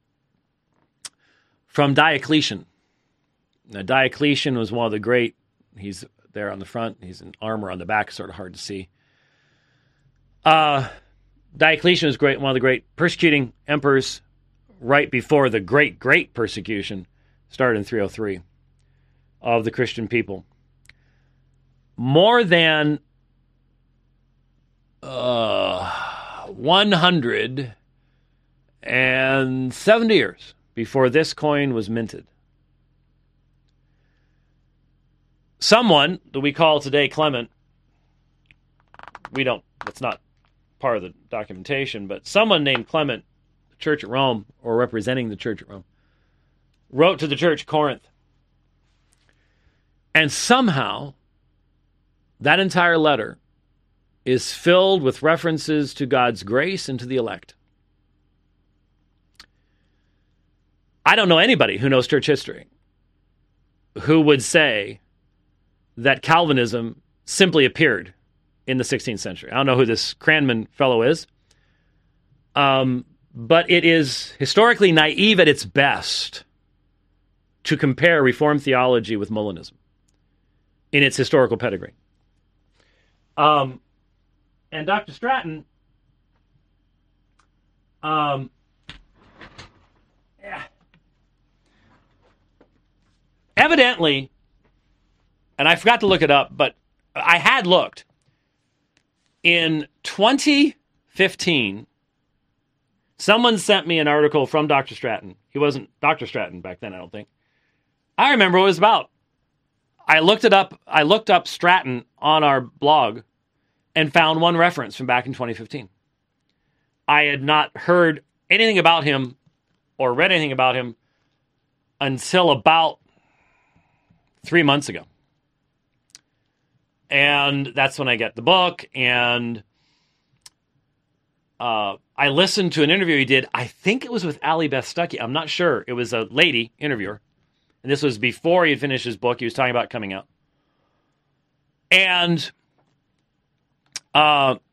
from Diocletian. Now, Diocletian was one of the great... He's there on the front. He's in armor on the back. Sort of hard to see. Diocletian was one of the great persecuting emperors right before the great persecution started in 303 of the Christian people. More than 170 years before this coin was minted, someone that we call today Clement, that's not part of the documentation, but someone named Clement, the church at Rome, or representing the church at Rome, wrote to the church at Corinth. And somehow, that entire letter is filled with references to God's grace and to the elect. I don't know anybody who knows church history who would say that Calvinism simply appeared in the 16th century. I don't know who this Cranman fellow is, but it is historically naive at its best to compare Reformed theology with Molinism in its historical pedigree. And Dr. Stratton, evidently, and I forgot to look it up, but I had looked. In 2015, someone sent me an article from Dr. Stratton. He wasn't Dr. Stratton back then, I don't think. I remember what it was about. I looked it up. I looked up Stratton on our blog and found one reference from back in 2015. I had not heard anything about him or read anything about him until about 3 months ago. And that's when I get the book, and I listened to an interview he did. I think it was with Allie Beth Stuckey. I'm not sure. It was a lady interviewer. And this was before he had finished his book. He was talking about coming out. And as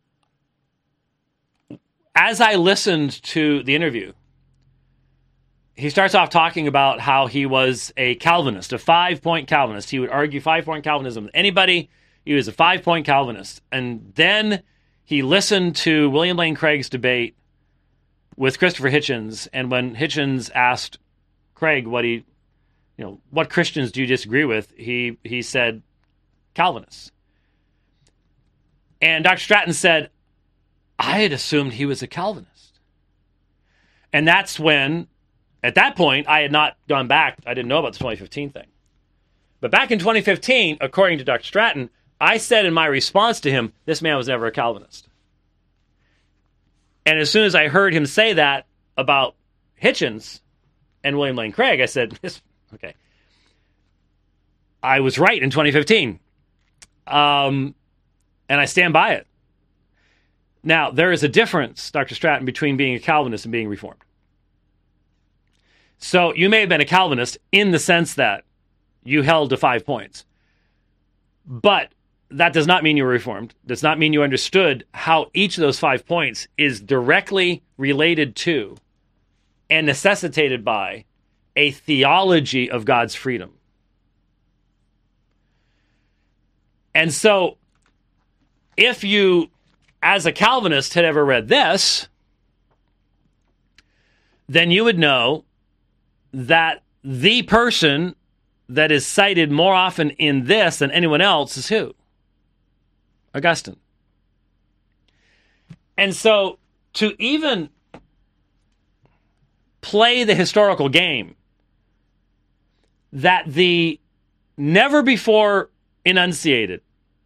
I listened to the interview, he starts off talking about how he was a Calvinist, a 5-point Calvinist. He would argue 5-point Calvinism with anybody. He was a 5-point Calvinist. And then he listened to William Lane Craig's debate with Christopher Hitchens. And when Hitchens asked Craig what Christians do you disagree with, he said Calvinists. And Dr. Stratton said, I had assumed he was a Calvinist. And that's when, at that point, I had not gone back. I didn't know about the 2015 thing. But back in 2015, according to Dr. Stratton, I said in my response to him, this man was never a Calvinist. And as soon as I heard him say that about Hitchens and William Lane Craig, I said, okay. I was right in 2015. And I stand by it. Now, there is a difference, Dr. Stratton, between being a Calvinist and being Reformed. So you may have been a Calvinist in the sense that you held to 5 points. But that does not mean you were Reformed. Does not mean you understood how each of those 5 points is directly related to and necessitated by a theology of God's freedom. And so, if you, as a Calvinist, had ever read this, then you would know that the person that is cited more often in this than anyone else is who? Augustine. And so, to even play the historical game that the never before enunciated,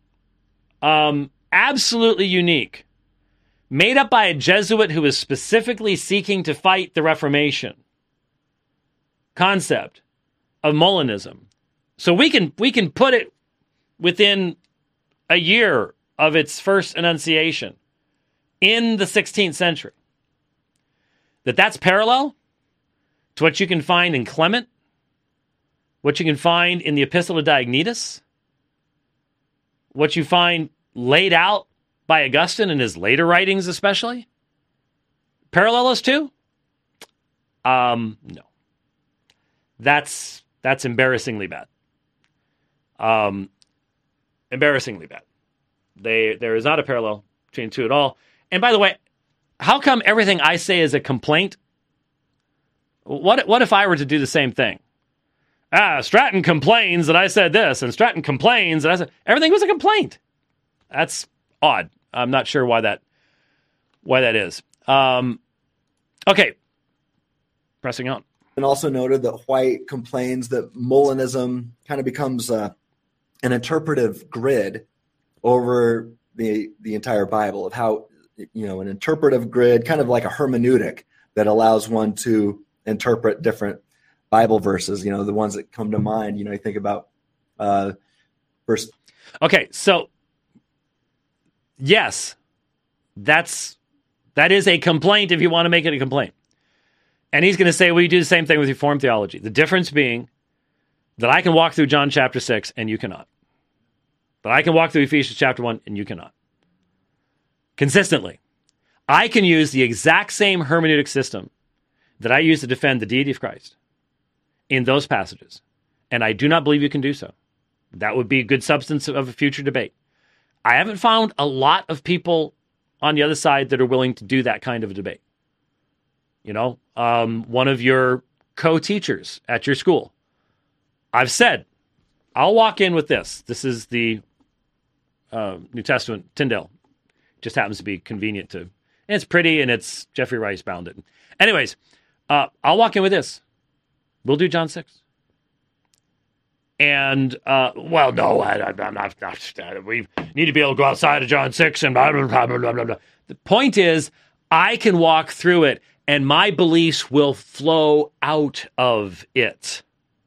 absolutely unique, made up by a Jesuit who was specifically seeking to fight the Reformation concept of Molinism. So we can put it within a year of its first enunciation in the 16th century. That's parallel to what you can find in Clement, what you can find in the Epistle to Diognetus, what you find laid out by Augustine in his later writings especially. Parallel those two? No. That's embarrassingly bad. Embarrassingly bad. There is not a parallel between the two at all. And by the way, how come everything I say is a complaint? What if I were to do the same thing? Stratton complains that I said this, and Stratton complains that I said... Everything was a complaint. That's odd. I'm not sure why that is. Okay. Pressing on. And also noted that White complains that Molinism kind of becomes an interpretive grid over the entire Bible, of how, an interpretive grid, kind of like a hermeneutic that allows one to interpret different Bible verses, the ones that come to mind. You think about verse. Okay, so yes, that is a complaint if you want to make it a complaint. And he's going to say, well, you do the same thing with Reformed theology. The difference being that I can walk through John chapter 6 and you cannot. But I can walk through Ephesians chapter 1 and you cannot. Consistently. I can use the exact same hermeneutic system that I use to defend the deity of Christ in those passages. And I do not believe you can do so. That would be a good substance of a future debate. I haven't found a lot of people on the other side that are willing to do that kind of a debate. One of your co-teachers at your school, I've said, I'll walk in with this. This is the New Testament Tyndale. Just happens to be convenient to, and it's pretty, and it's Jeffrey Rice bound it. Anyways, I'll walk in with this. We'll do John 6. And, no, I'm not. We need to be able to go outside of John 6 and blah, blah, blah, blah, blah, blah. The point is, I can walk through it, and my beliefs will flow out of it.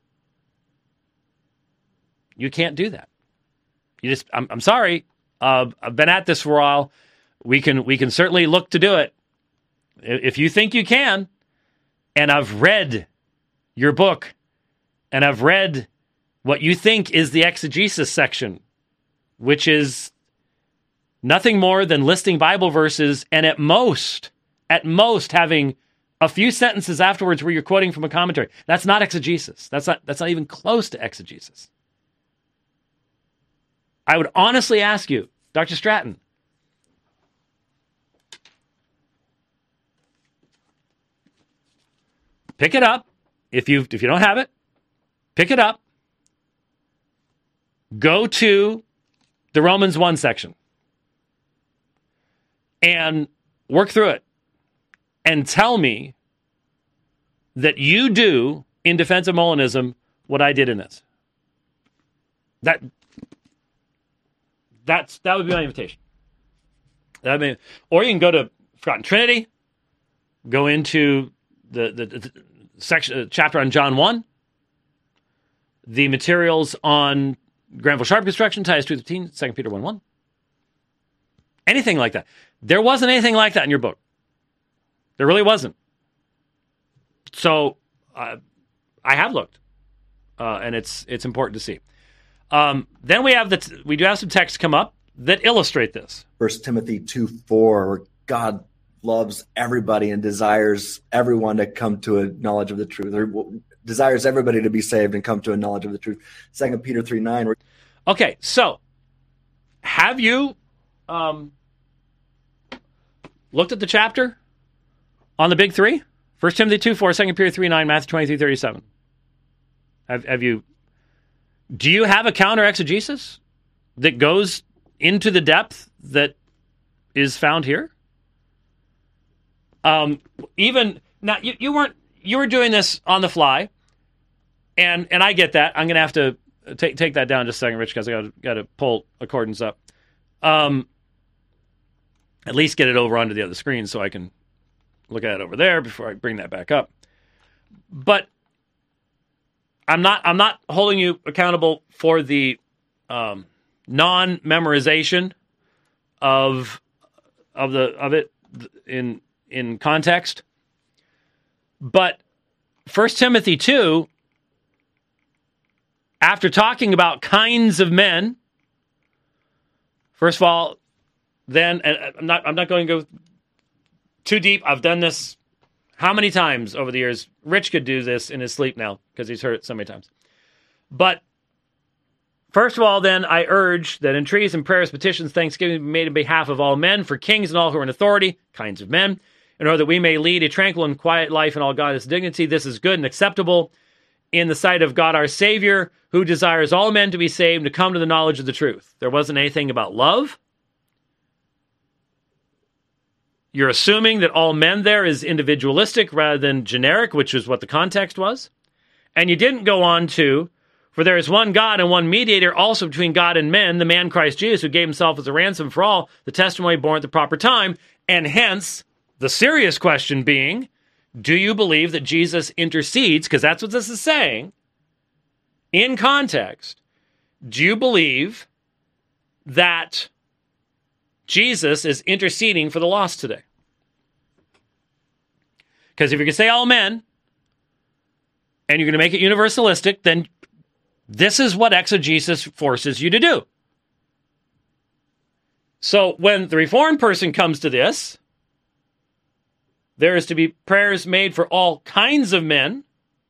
You can't do that. I'm sorry. I've been at this for a while. We can certainly look to do it. If you think you can, and I've read your book, and I've read what you think is the exegesis section, which is nothing more than listing Bible verses and at most having a few sentences afterwards where you're quoting from a commentary. That's not exegesis. That's not even close to exegesis. I would honestly ask you, Dr. Stratton, pick it up. If you don't have it, pick it up. Go to the Romans 1 section and work through it and tell me that you do in defense of Molinism what I did in this. That would be my invitation. Or you can go to Forgotten Trinity, go into the section chapter on John 1, the materials on Granville Sharp construction, Titus 2:15, 2 Peter 1:1. Anything like that. There wasn't anything like that in your book. There really wasn't. So I have looked, and it's important to see. Then we do have some texts come up that illustrate this. 1 Timothy 2:4, where God loves everybody and desires everyone to come to a knowledge of the truth, or desires everybody to be saved and come to a knowledge of the truth. 2 Peter 3:9. Okay, so have you looked at the chapter on the big three? 1 Timothy 2:4, 2 Peter 3:9, Matthew 23:37. Have you? Do you have a counter exegesis that goes into the depth that is found here? Even now, you were doing this on the fly, and I get that. I'm going to have to take that down just a second, Rich, because I got to pull accordance up. At least get it over onto the other screen so I can look at it over there before I bring that back up. But I'm not holding you accountable for the non-memorization of it in context. But 1 Timothy 2, after talking about kinds of men, first of all, then, and I'm not going to go too deep. I've done this how many times over the years? Rich could do this in his sleep now because he's heard it so many times. But First of all, then, I urge that entreaties and prayers, petitions, thanksgiving be made in behalf of all men, for kings and all who are in authority, kinds of men, in order that we may lead a tranquil and quiet life in all godliness and dignity. This is good and acceptable in the sight of God our Savior, who desires all men to be saved and to come to the knowledge of the truth. There wasn't anything about love. You're assuming that all men there is individualistic rather than generic, which is what the context was. And you didn't go on to, for there is one God and one mediator also between God and men, the man Christ Jesus, who gave himself as a ransom for all, the testimony born at the proper time. And hence, the serious question being, do you believe that Jesus intercedes? Because that's what this is saying. In context, do you believe that Jesus is interceding for the lost today? Because if you're going to say all men, and you're going to make it universalistic, then this is what exegesis forces you to do. So when the Reformed person comes to this, there is to be prayers made for all kinds of men.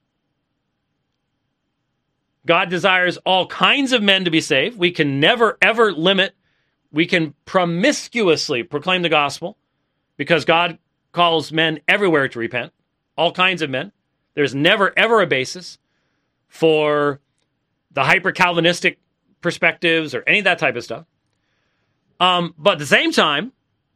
God desires all kinds of men to be saved. We can never, ever limit. We can promiscuously proclaim the gospel because God calls men everywhere to repent, all kinds of men. There's never, ever a basis for the hyper-Calvinistic perspectives or any of that type of stuff. But at the same time,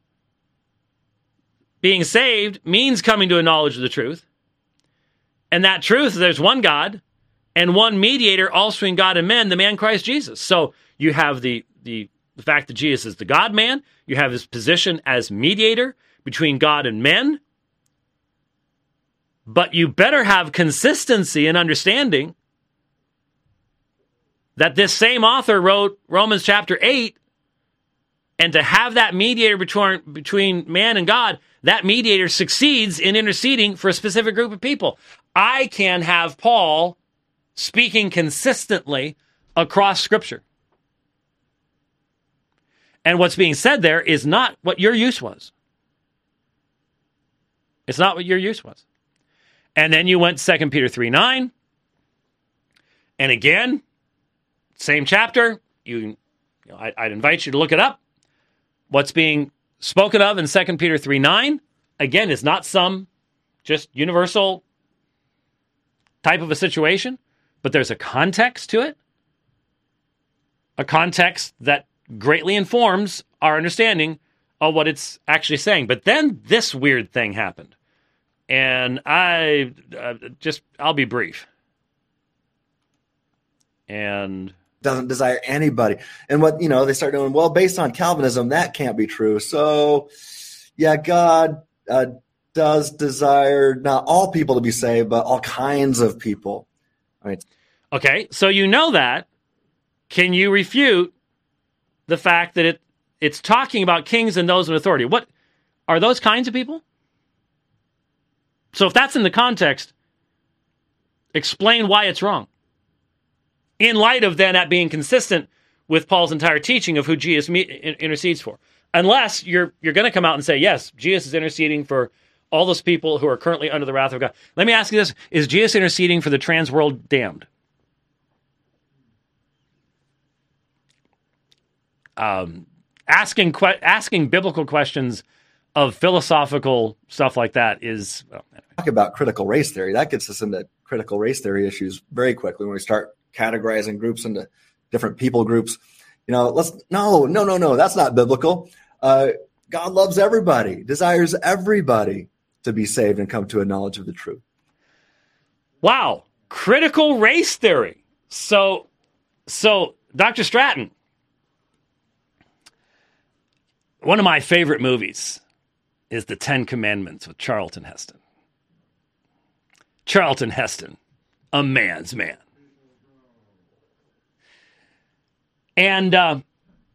being saved means coming to a knowledge of the truth. And that truth, there's one God and one mediator also between God and men, the man Christ Jesus. So you have the fact that Jesus is the God-man. You have his position as mediator between God and men. But you better have consistency and understanding that this same author wrote Romans chapter 8, and to have that mediator between man and God, that mediator succeeds in interceding for a specific group of people. I can have Paul speaking consistently across Scripture. And what's being said there is not what your use was. It's not what your use was. And then you went to 2 Peter 3:9. And again, same chapter. I'd invite you to look it up. What's being spoken of in 2 Peter 3:9, again, is not some just universal type of a situation, but there's a context to it. A context that greatly informs our understanding of what it's actually saying. But then this weird thing happened. And I'll be brief. And doesn't desire anybody. And what, they start doing, well, based on Calvinism, that can't be true. So, yeah, God does desire not all people to be saved, but all kinds of people. Okay, so you know that. Can you refute the fact that it's talking about kings and those in authority? What are those kinds of people? So if that's in the context, explain why it's wrong. In light of then that being consistent with Paul's entire teaching of who Jesus intercedes for. Unless you're going to come out and say, yes, Jesus is interceding for all those people who are currently under the wrath of God. Let me ask you this. Is Jesus interceding for the trans world damned? Asking biblical questions of philosophical stuff like that is... Talk about critical race theory. That gets us into critical race theory issues very quickly when we start categorizing groups into different people groups. No, that's not biblical. God loves everybody, desires everybody to be saved and come to a knowledge of the truth. Wow. Critical race theory. So Dr. Stratton, one of my favorite movies is The 10 Commandments with Charlton Heston. Charlton Heston, a man's man. And I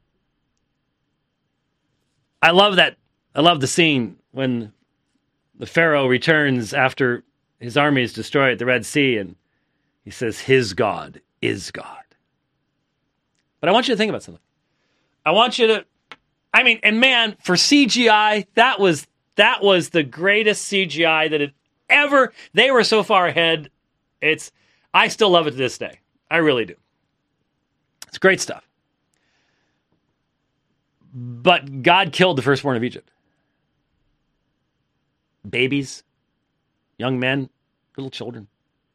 love that. I love the scene when the Pharaoh returns after his army is destroyed at the Red Sea, and he says, his God is God. But I want you to think about something. I want you to, and man, for CGI, that was the greatest CGI that had ever, they were so far ahead. I still love it to this day. I really do. It's great stuff. But God killed the firstborn of Egypt. Babies, young men, little children.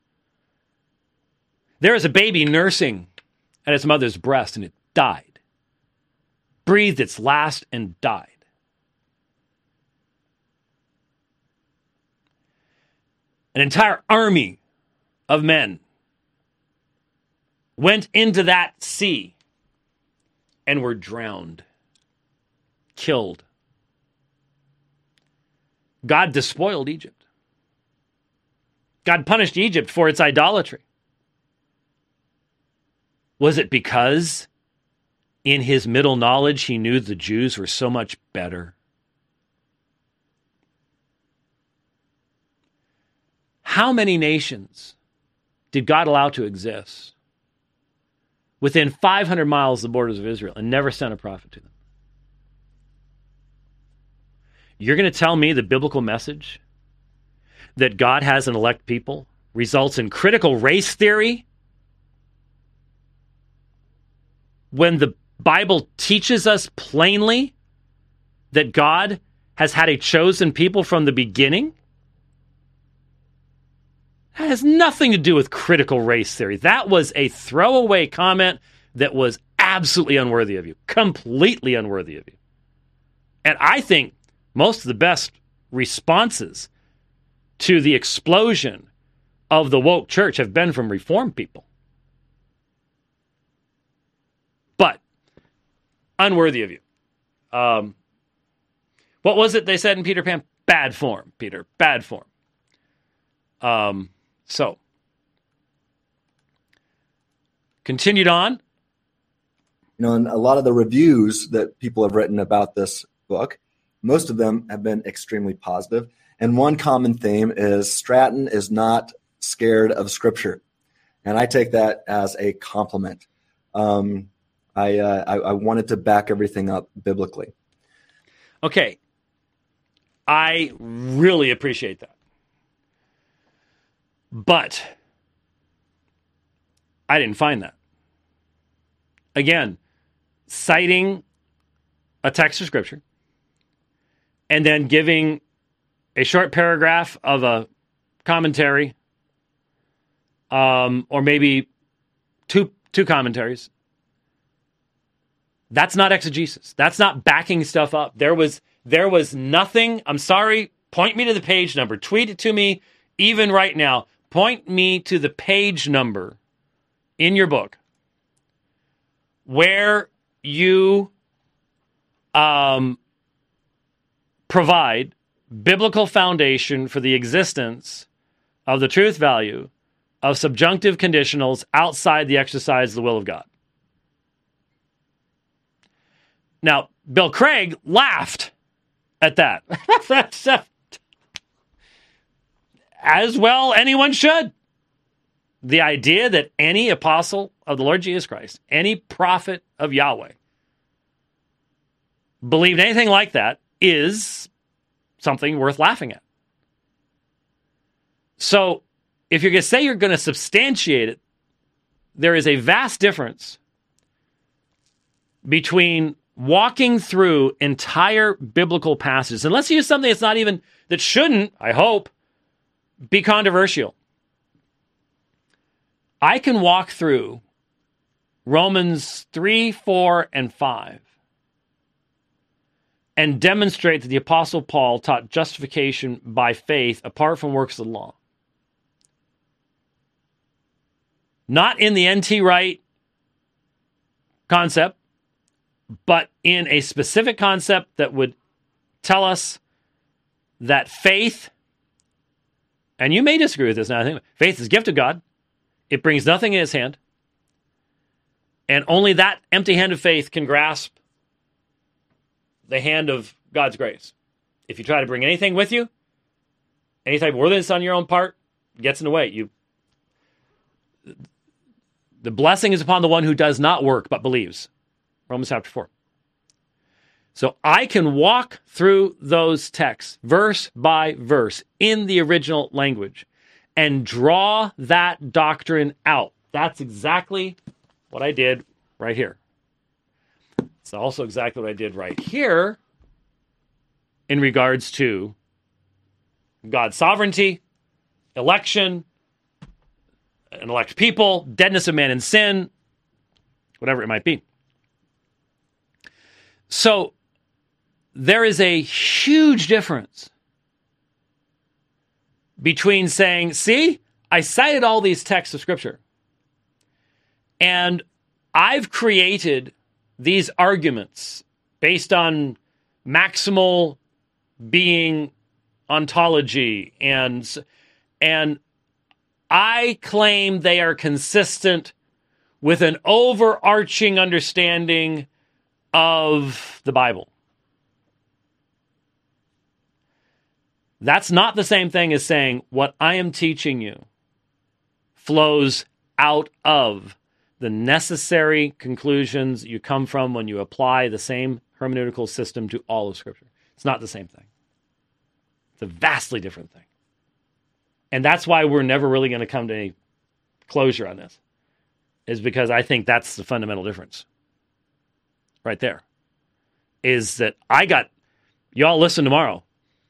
There is a baby nursing at its mother's breast, and it died. Breathed its last and died. An entire army of men went into that sea and were drowned, killed. God despoiled Egypt. God punished Egypt for its idolatry. Was it because in his middle knowledge he knew the Jews were so much better? How many nations did God allow to exist within 500 miles of the borders of Israel and never sent a prophet to them? You're going to tell me the biblical message that God has an elect people results in critical race theory when the Bible teaches us plainly that God has had a chosen people from the beginning? That has nothing to do with critical race theory. That was a throwaway comment that was absolutely unworthy of you, completely unworthy of you. And I think most of the best responses to the explosion of the woke church have been from Reformed people. But unworthy of you. What was it they said in Peter Pan? Bad form, Peter. Bad form. So, continued on. You know, and a lot of the reviews that people have written about this book, most of them have been extremely positive. And one common theme is Stratton is not scared of Scripture. And I take that as a compliment. I wanted to back everything up biblically. Okay. I really appreciate that. But I didn't find that. Again, citing a text of Scripture and then giving a short paragraph of a commentary, or maybe two commentaries. That's not exegesis. That's not backing stuff up. There was nothing. I'm sorry. Point me to the page number. Tweet it to me even right now. Point me to the page number in your book where you provide biblical foundation for the existence of the truth value of subjunctive conditionals outside the exercise of the will of God. Now, Bill Craig laughed at that. As well, anyone should. The idea that any apostle of the Lord Jesus Christ, any prophet of Yahweh, believed anything like that is something worth laughing at. So, if you're going to say you're going to substantiate it, there is a vast difference between walking through entire biblical passages, and let's use something that's not even, that shouldn't, I hope, be controversial. I can walk through Romans 3, 4, and 5 and demonstrate that the Apostle Paul taught justification by faith apart from works of the law. Not in the N.T. Wright concept, but in a specific concept that would tell us that faith, and you may disagree with this now, I think faith is a gift of God. It brings nothing in his hand. And only that empty hand of faith can grasp the hand of God's grace. If you try to bring anything with you, any type of worthiness on your own part, gets in the way. The blessing is upon the one who does not work but believes. Romans chapter 4. So I can walk through those texts, verse by verse, in the original language, and draw that doctrine out. That's exactly what I did right here. It's also exactly what I did right here in regards to God's sovereignty, election, an elect people, deadness of man in sin, whatever it might be. So there is a huge difference between saying, see, I cited all these texts of Scripture, and I've created these arguments based on maximal being ontology, and I claim they are consistent with an overarching understanding of the Bible. That's not the same thing as saying what I am teaching you flows out of the necessary conclusions you come from when you apply the same hermeneutical system to all of Scripture. It's not the same thing. It's a vastly different thing. And that's why we're never really going to come to any closure on this, is because I think that's the fundamental difference. Right there. Is that y'all listen tomorrow.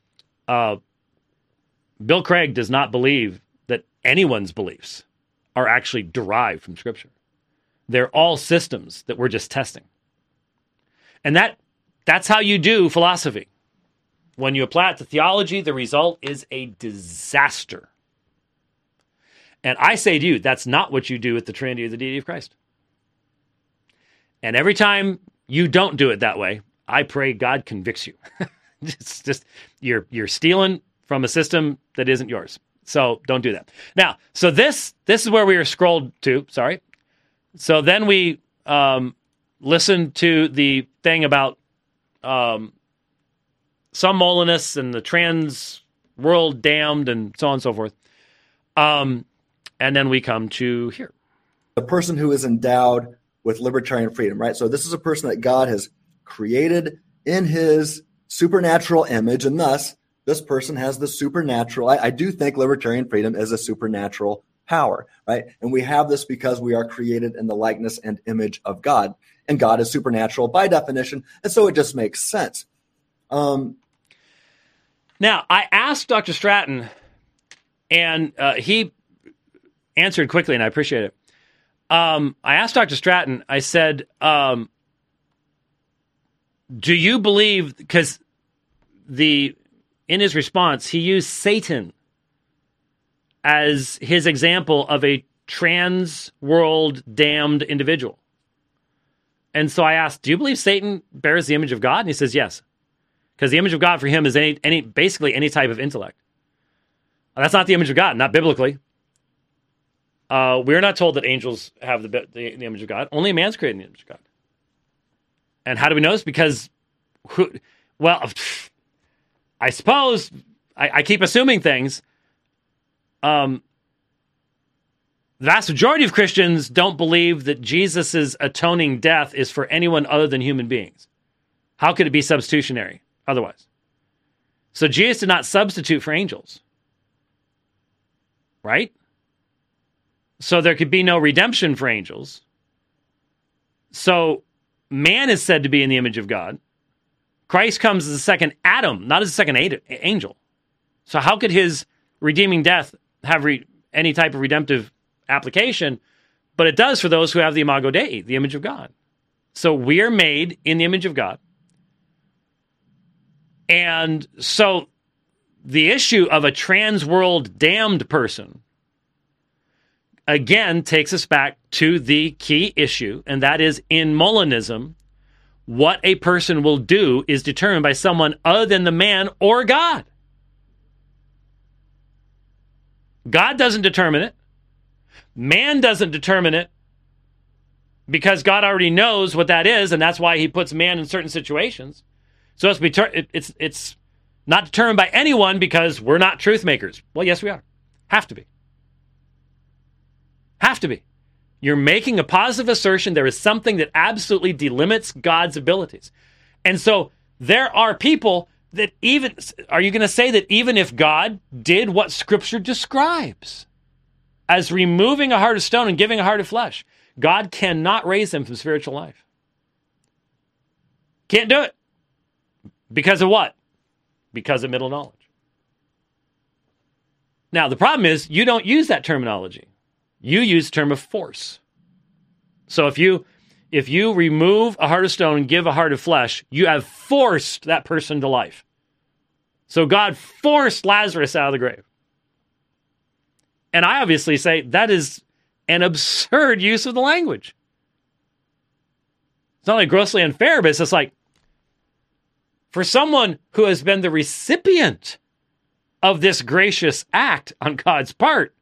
Bill Craig does not believe that anyone's beliefs are actually derived from Scripture. They're all systems that we're just testing. And that's how you do philosophy. When you apply it to theology, the result is a disaster. And I say to you, that's not what you do with the Trinity or the deity of Christ. And every time you don't do it that way, I pray God convicts you. It's just, you're stealing from a system that isn't yours. So don't do that. Now, so this is where we are scrolled to, sorry. So then we listened to the thing about some Molinists and the trans world damned and so on and so forth. And then we come to here. A person who is endowed with libertarian freedom, right? So this is a person that God has created in his supernatural image, and thus this person has the supernatural. I do think libertarian freedom is a supernatural power, right? And we have this because we are created in the likeness and image of God, and God is supernatural by definition, and so it just makes sense. Now, I asked Dr. Stratton, and he answered quickly, and I appreciate it. I asked Dr. Stratton, I said, do you believe, because in his response, he used Satan as his example of a trans world damned individual. And so I asked, do you believe Satan bears the image of God? And he says, yes. Because the image of God for him is basically any type of intellect. That's not the image of God, not biblically. We're not told that angels have the image of God. Only man's created in the image of God. And how do we know this? Because, I suppose, I keep assuming things. The vast majority of Christians don't believe that Jesus' atoning death is for anyone other than human beings. How could it be substitutionary otherwise? So Jesus did not substitute for angels. Right? So there could be no redemption for angels. So man is said to be in the image of God. Christ comes as a second Adam, not as a second angel. So how could his redeeming death have any type of redemptive application? But it does for those who have the imago Dei, the image of God. So we are made in the image of God. And so the issue of a trans world damned person again takes us back to the key issue, and that is in Molinism, what a person will do is determined by someone other than the man or God. God doesn't determine it. Man doesn't determine it because God already knows what that is, and that's why he puts man in certain situations. So it's not determined by anyone because we're not truth makers. Well, yes, we are. Have to be. Have to be. You're making a positive assertion. There is something that absolutely delimits God's abilities. And so there are people that are you going to say that even if God did what Scripture describes as removing a heart of stone and giving a heart of flesh, God cannot raise them from spiritual life. Can't do it. Because of what? Because of middle knowledge. Now, the problem is you don't use that terminology. You use the term of force. So if you remove a heart of stone and give a heart of flesh, you have forced that person to life. So God forced Lazarus out of the grave. And I obviously say that is an absurd use of the language. It's not only grossly unfair, but it's just like, for someone who has been the recipient of this gracious act on God's part,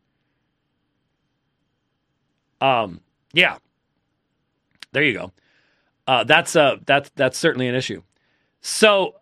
yeah, there you go. That's certainly an issue. So,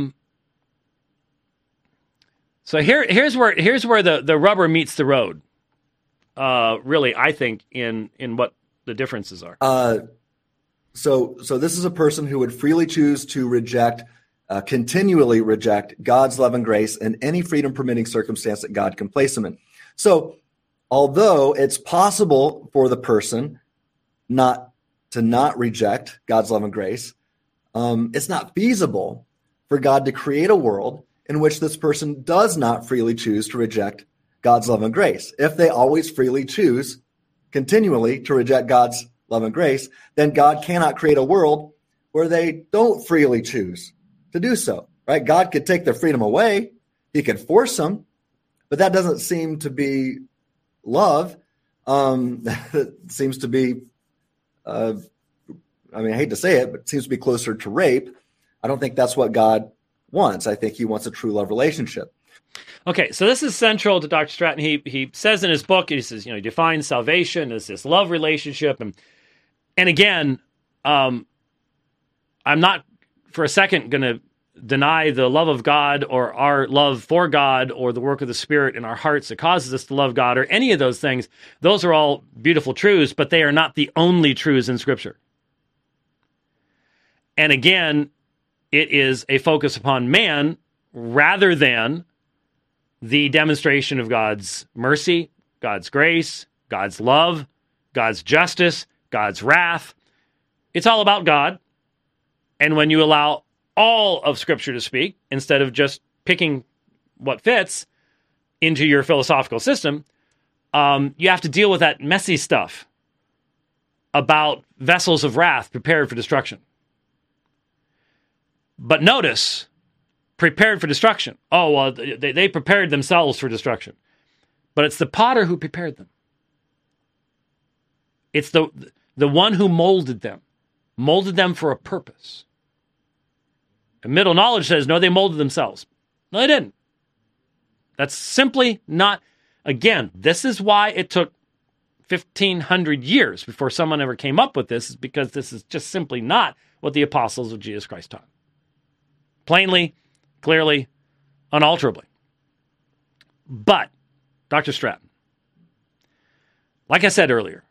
here's where the rubber meets the road. Really, I think in what the differences are. So this is a person who would freely choose to continually reject God's love and grace in any freedom permitting circumstance that God can place him in. So, although it's possible for the person not reject God's love and grace, it's not feasible for God to create a world in which this person does not freely choose to reject God's love and grace. If they always freely choose continually to reject God's love and grace, then God cannot create a world where they don't freely choose to do so, right? God could take their freedom away. He could force them, but that doesn't seem to be love. It seems to be, I hate to say it, but it seems to be closer to rape. I don't think that's what God wants. I think he wants a true love relationship. Okay, so this is central to Dr. Stratton. He says in his book, he says, he defines salvation as this love relationship. And again, I'm not for a second going to deny the love of God or our love for God or the work of the Spirit in our hearts that causes us to love God or any of those things. Those are all beautiful truths, but they are not the only truths in Scripture. And again, it is a focus upon man rather than the demonstration of God's mercy, God's grace, God's love, God's justice, God's wrath. It's all about God. And when you allow all of Scripture to speak, instead of just picking what fits into your philosophical system, you have to deal with that messy stuff about vessels of wrath prepared for destruction. But notice, prepared for destruction. Oh, well, they prepared themselves for destruction. But it's the potter who prepared them. It's the one who molded them for a purpose. And middle knowledge says, no, they molded themselves. No, they didn't. That's simply not, again, this is why it took 1,500 years before someone ever came up with this, is because this is just simply not what the apostles of Jesus Christ taught. Plainly, clearly, unalterably. But, Dr. Stratton, like I said earlier,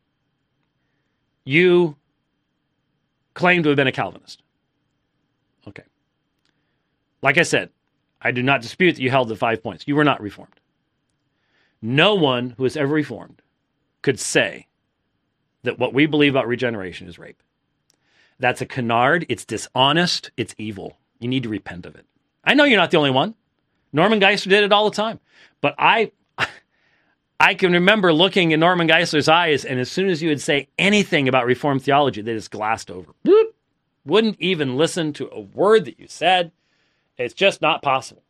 you claim to have been a Calvinist. Okay. Like I said, I do not dispute that you held the 5 points. You were not Reformed. No one who is ever Reformed could say that what we believe about regeneration is rape. That's a canard. It's dishonest. It's evil. You need to repent of it. I know you're not the only one. Norman Geisler did it all the time. But I can remember looking in Norman Geisler's eyes, and as soon as you would say anything about Reformed theology, they just glassed over. Boop. Wouldn't even listen to a word that you said. It's just not possible.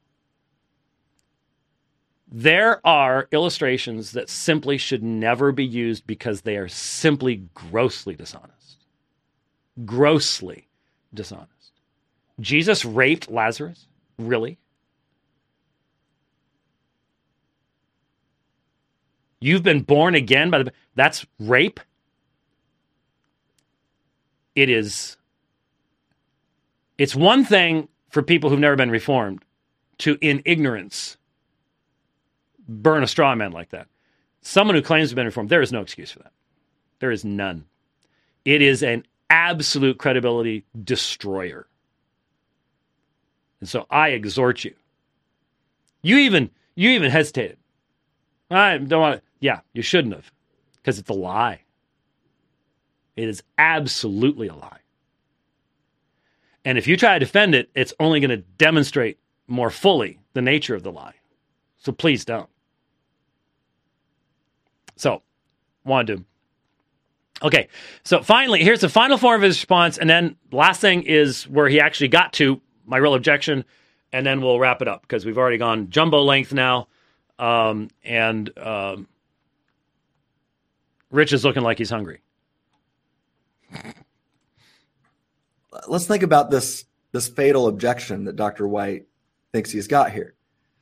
There are illustrations that simply should never be used because they are simply grossly dishonest. Grossly dishonest. Jesus raped Lazarus? Really? You've been born again by the... That's rape? It's one thing for people who've never been Reformed to, in ignorance, burn a straw man like that. Someone who claims to have been Reformed, there is no excuse for that. There is none. It is an absolute credibility destroyer. And so I exhort you. You even hesitated. I don't want to. Yeah, you shouldn't have, because it's a lie. It is absolutely a lie. And if you try to defend it, it's only going to demonstrate more fully the nature of the lie. So please don't. So, wanted to. Okay, so finally, here's the final form of his response, and then the last thing is where he actually got to my real objection, and then we'll wrap it up, because we've already gone jumbo length now, and Rich is looking like he's hungry. Let's think about this fatal objection that Dr. White thinks he's got here.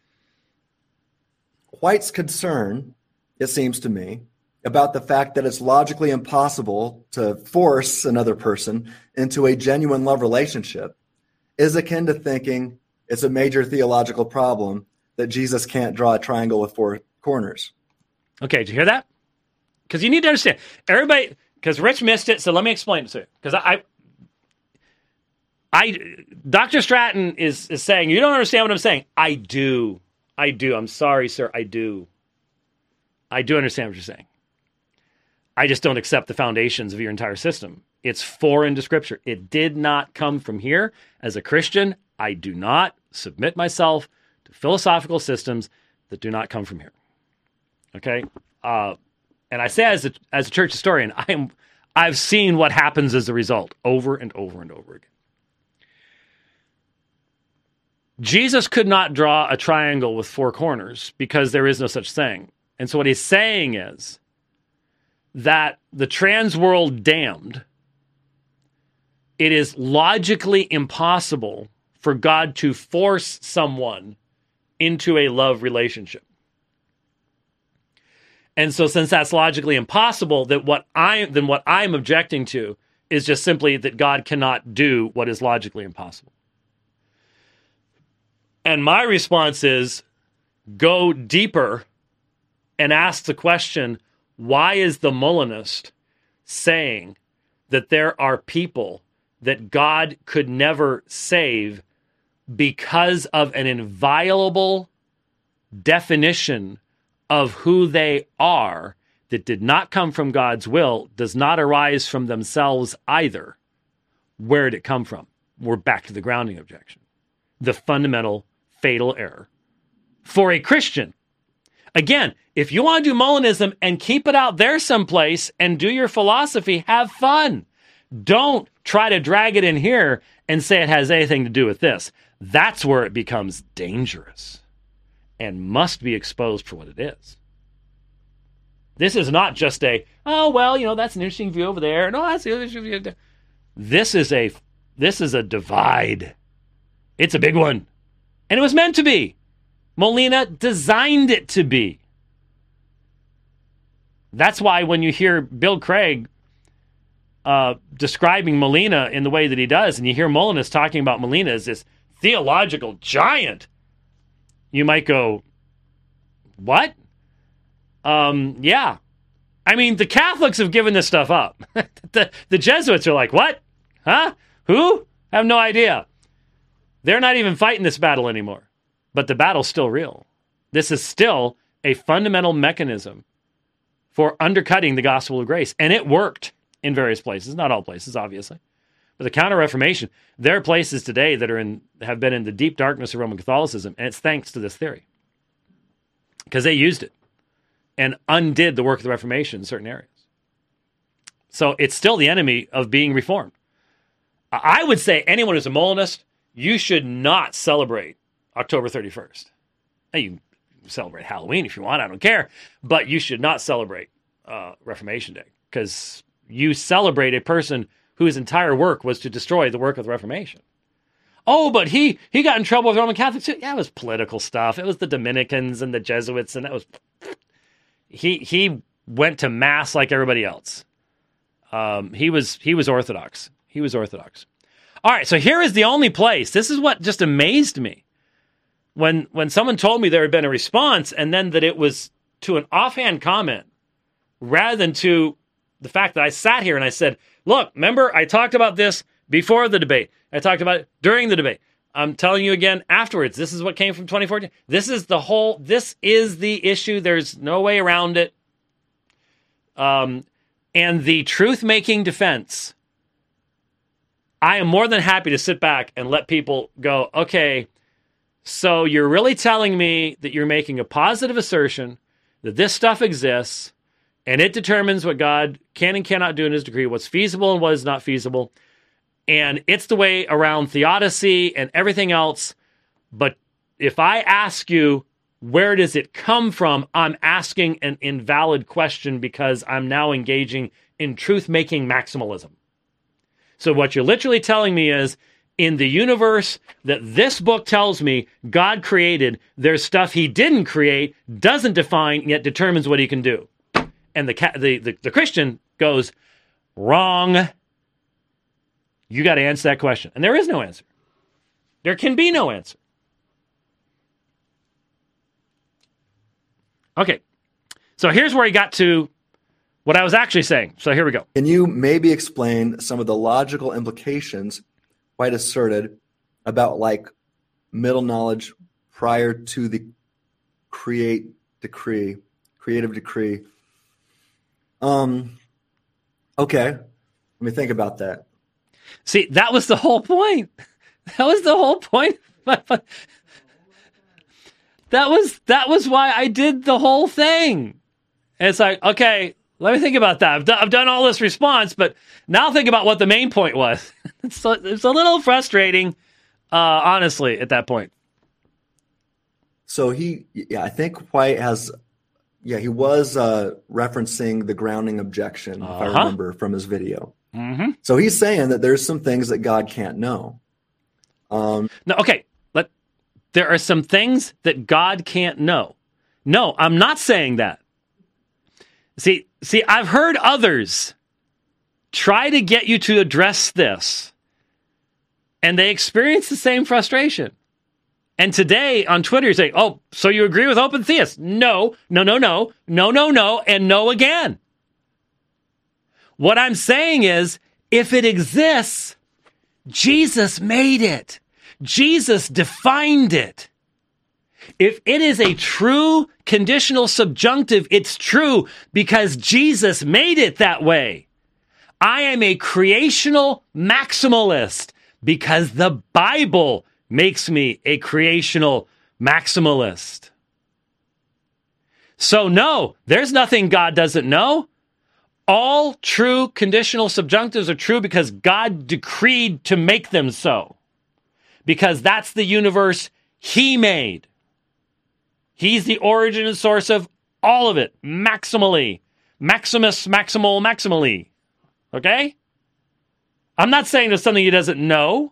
White's concern, it seems to me, about the fact that it's logically impossible to force another person into a genuine love relationship is akin to thinking it's a major theological problem that Jesus can't draw a triangle with 4 corners. Okay, did you hear that? Because you need to understand. Everybody, because Rich missed it, so let me explain it to you. Because Dr. Stratton is saying, you don't understand what I'm saying. I do. I'm sorry, sir. I do understand what you're saying. I just don't accept the foundations of your entire system. It's foreign to Scripture. It did not come from here. As a Christian, I do not submit myself to philosophical systems that do not come from here. Okay? And I say as a church historian, I've seen what happens as a result over and over and over again. Jesus could not draw a triangle with 4 corners because there is no such thing. And so what he's saying is that the trans world damned, it is logically impossible for God to force someone into a love relationship. And so since that's logically impossible, that what I'm objecting to is just simply that God cannot do what is logically impossible. And my response is, go deeper and ask the question, why is the Molinist saying that there are people that God could never save because of an inviolable definition of who they are that did not come from God's will, does not arise from themselves either? Where did it come from? We're back to the grounding objection. The fundamental fatal error for a Christian. Again, if you want to do Molinism and keep it out there someplace and do your philosophy, have fun. Don't try to drag it in here and say it has anything to do with this. That's where it becomes dangerous and must be exposed for what it is. This is not just that's an interesting view over there. No, that's the other interesting view there. This is a divide. It's a big one. And it was meant to be. Molina designed it to be. That's why when you hear Bill Craig describing Molina in the way that he does, and you hear Molinas talking about Molina as this theological giant, you might go, what? Yeah. I mean, the Catholics have given this stuff up. the Jesuits are like, what? Huh? Who? I have no idea. They're not even fighting this battle anymore. But the battle's still real. This is still a fundamental mechanism for undercutting the gospel of grace. And it worked in various places. Not all places, obviously. But the Counter-Reformation, there are places today that have been in the deep darkness of Roman Catholicism, and it's thanks to this theory. Because they used it and undid the work of the Reformation in certain areas. So it's still the enemy of being reformed. I would say anyone who's a Molinist, you should not celebrate October 31st. Now, you can celebrate Halloween if you want, I don't care. But you should not celebrate Reformation Day, because you celebrate a person whose entire work was to destroy the work of the Reformation. Oh, but he got in trouble with Roman Catholics too. Yeah, it was political stuff. It was the Dominicans and the Jesuits, and that was... He went to Mass like everybody else. He was Orthodox. He was Orthodox. All right, so here is the only place. This is what just amazed me. When someone told me there had been a response, and then that it was to an offhand comment rather than to the fact that I sat here and I said, look, remember, I talked about this before the debate. I talked about it during the debate. I'm telling you again afterwards. This is what came from 2014. This is the issue. There's no way around it. and the truth-making defense, I am more than happy to sit back and let people go, okay, so you're really telling me that you're making a positive assertion that this stuff exists, and it determines what God can and cannot do in his decree, what's feasible and what is not feasible, and it's the way around theodicy and everything else. But if I ask you, where does it come from? I'm asking an invalid question because I'm now engaging in truth-making maximalism. So what you're literally telling me is, in the universe that this book tells me God created, there's stuff he didn't create, doesn't define, yet determines what he can do. And the Christian goes, wrong. You got to answer that question. And there is no answer. There can be no answer. Okay, so here's where he got to what I was actually saying. So here we go. Can you maybe explain some of the logical implications White asserted about like middle knowledge prior to the creative decree? Okay, let me think about that. See, that was the whole point. That was the whole point. That was why I did the whole thing. And it's like, okay, let me think about that. I've done all this response, but now think about what the main point was. It's a little frustrating, honestly, at that point. So I think White has, he was referencing the grounding objection, if I remember from his video. Mm-hmm. So he's saying that there's some things that God can't know. No, okay. There are some things that God can't know. No, I'm not saying that. See, I've heard others try to get you to address this, and they experience the same frustration. And today on Twitter, you say, oh, so you agree with open theists? No, and no again. What I'm saying is, if it exists, Jesus made it. Jesus defined it. If it is a true conditional subjunctive, it's true because Jesus made it that way. I am a creational maximalist because the Bible makes me a creational maximalist. So no, there's nothing God doesn't know. All true conditional subjunctives are true because God decreed to make them so. Because that's the universe he made. He's the origin and source of all of it, maximally. Maximus, maximal, maximally. Okay? I'm not saying there's something he doesn't know.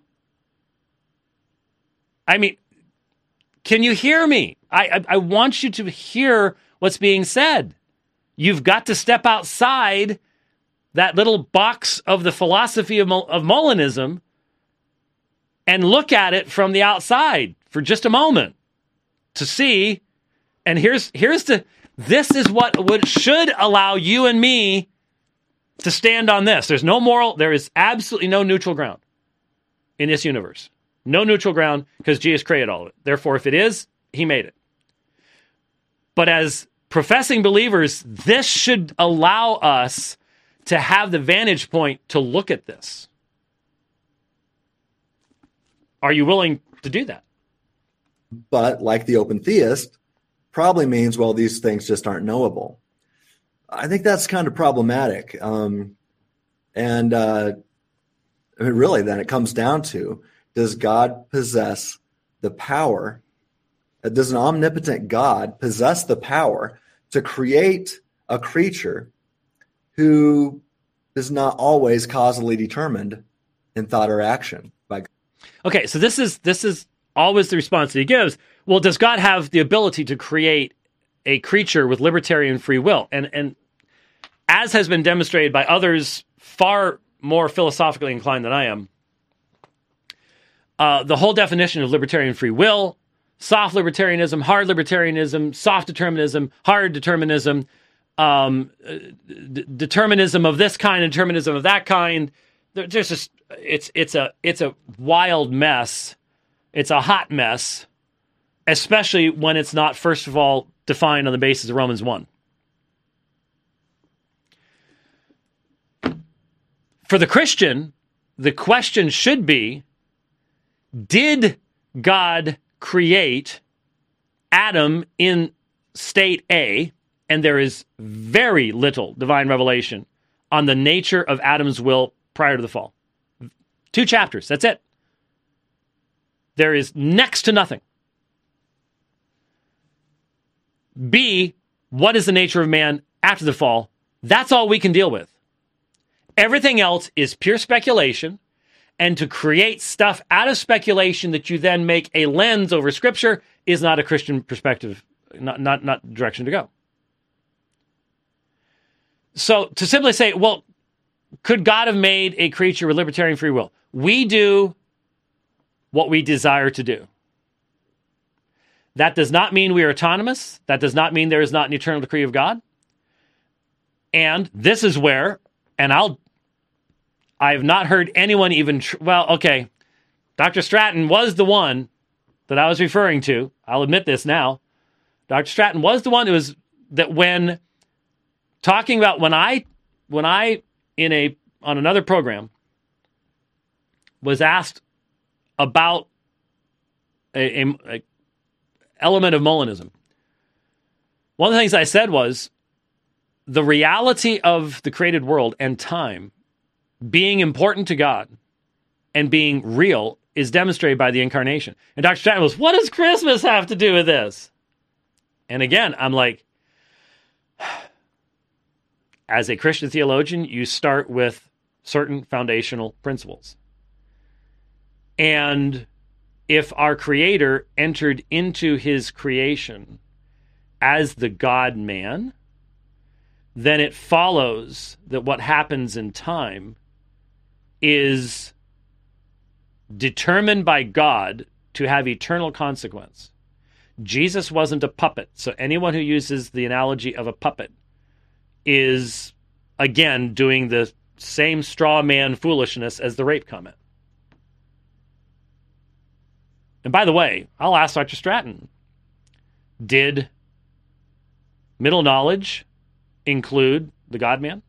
I mean, can you hear me? I want you to hear what's being said. You've got to step outside that little box of the philosophy of Molinism and look at it from the outside for just a moment to see. And this is what should allow you and me to stand on this. There is absolutely no neutral ground in this universe. No neutral ground because Jesus created all of it. Therefore, if it is, he made it. But as professing believers, this should allow us to have the vantage point to look at this. Are you willing to do that? But like the open theist, probably means, well, these things just aren't knowable. I think that's kind of problematic. Really, then it comes down to, does God possess the power? Does an omnipotent God possess the power to create a creature who is not always causally determined in thought or action by God? Okay, so this is always the response that he gives. Well, does God have the ability to create a creature with libertarian free will? And as has been demonstrated by others far more philosophically inclined than I am, the whole definition of libertarian free will, soft libertarianism, hard libertarianism, soft determinism, hard determinism, determinism of this kind, and determinism of that kind. There's just it's a wild mess. It's a hot mess, especially when it's not, first of all, defined on the basis of Romans 1. For the Christian, the question should be, did God create Adam in state A? And there is very little divine revelation on the nature of Adam's will prior to the fall. 2 chapters, that's it. There is next to nothing. B, what is the nature of man after the fall? That's all we can deal with. Everything else is pure speculation, and to create stuff out of speculation that you then make a lens over Scripture is not a Christian perspective, not direction to go. So to simply say, well, could God have made a creature with libertarian free will? We do what we desire to do. That does not mean we are autonomous. That does not mean there is not an eternal decree of God. And this is where, and I have not heard anyone even, Dr. Stratton was the one that I was referring to. I'll admit this now. Dr. Stratton was the one that when talking about when I on another program was asked about a element of Molinism. One of the things I said was the reality of the created world and time being important to God and being real is demonstrated by the incarnation. And Dr. Stratton was, what does Christmas have to do with this? And again, I'm like, as a Christian theologian, you start with certain foundational principles. And if our Creator entered into his creation as the God-man, then it follows that what happens in time is determined by God to have eternal consequence. Jesus wasn't a puppet, so anyone who uses the analogy of a puppet is, again, doing the same straw man foolishness as the rape comment. And by the way, I'll ask Dr. Stratton, did middle knowledge include the God-man?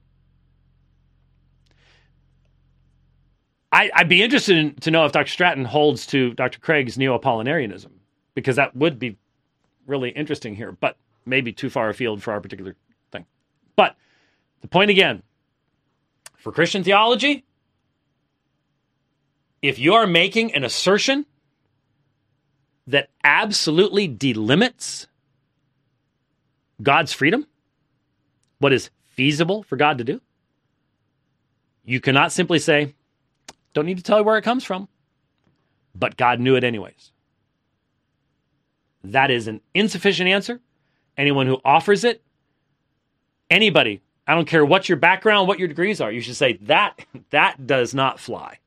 I'd be interested to know if Dr. Stratton holds to Dr. Craig's Neo-Apollinarianism, because that would be really interesting here, but maybe too far afield for our particular thing. But the point again, for Christian theology, if you are making an assertion that absolutely delimits God's freedom, what is feasible for God to do, you cannot simply say, don't need to tell you where it comes from, but God knew it anyways. That is an insufficient answer. Anyone who offers it, anybody, I don't care what your background, what your degrees are, you should say that does not fly.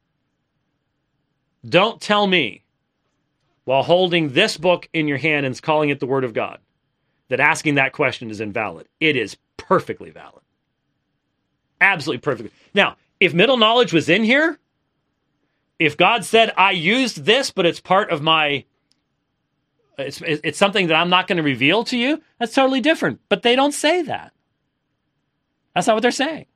Don't tell me, while holding this book in your hand and calling it the Word of God, that asking that question is invalid. It is perfectly valid. Absolutely perfectly. Now, if middle knowledge was in here, if God said, I used this, but it's part of my, it's something that I'm not going to reveal to you, that's totally different. But they don't say that. That's not what they're saying.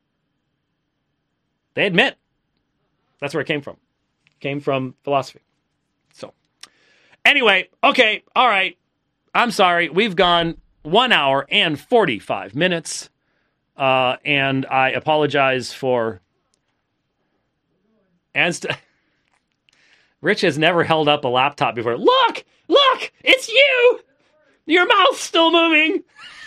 They admit that's where it came from. It came from philosophy. So, anyway, okay, all right. I'm sorry. We've gone 1 hour and 45 minutes. And I apologize for... Rich has never held up a laptop before. Look, it's you. Your mouth's still moving.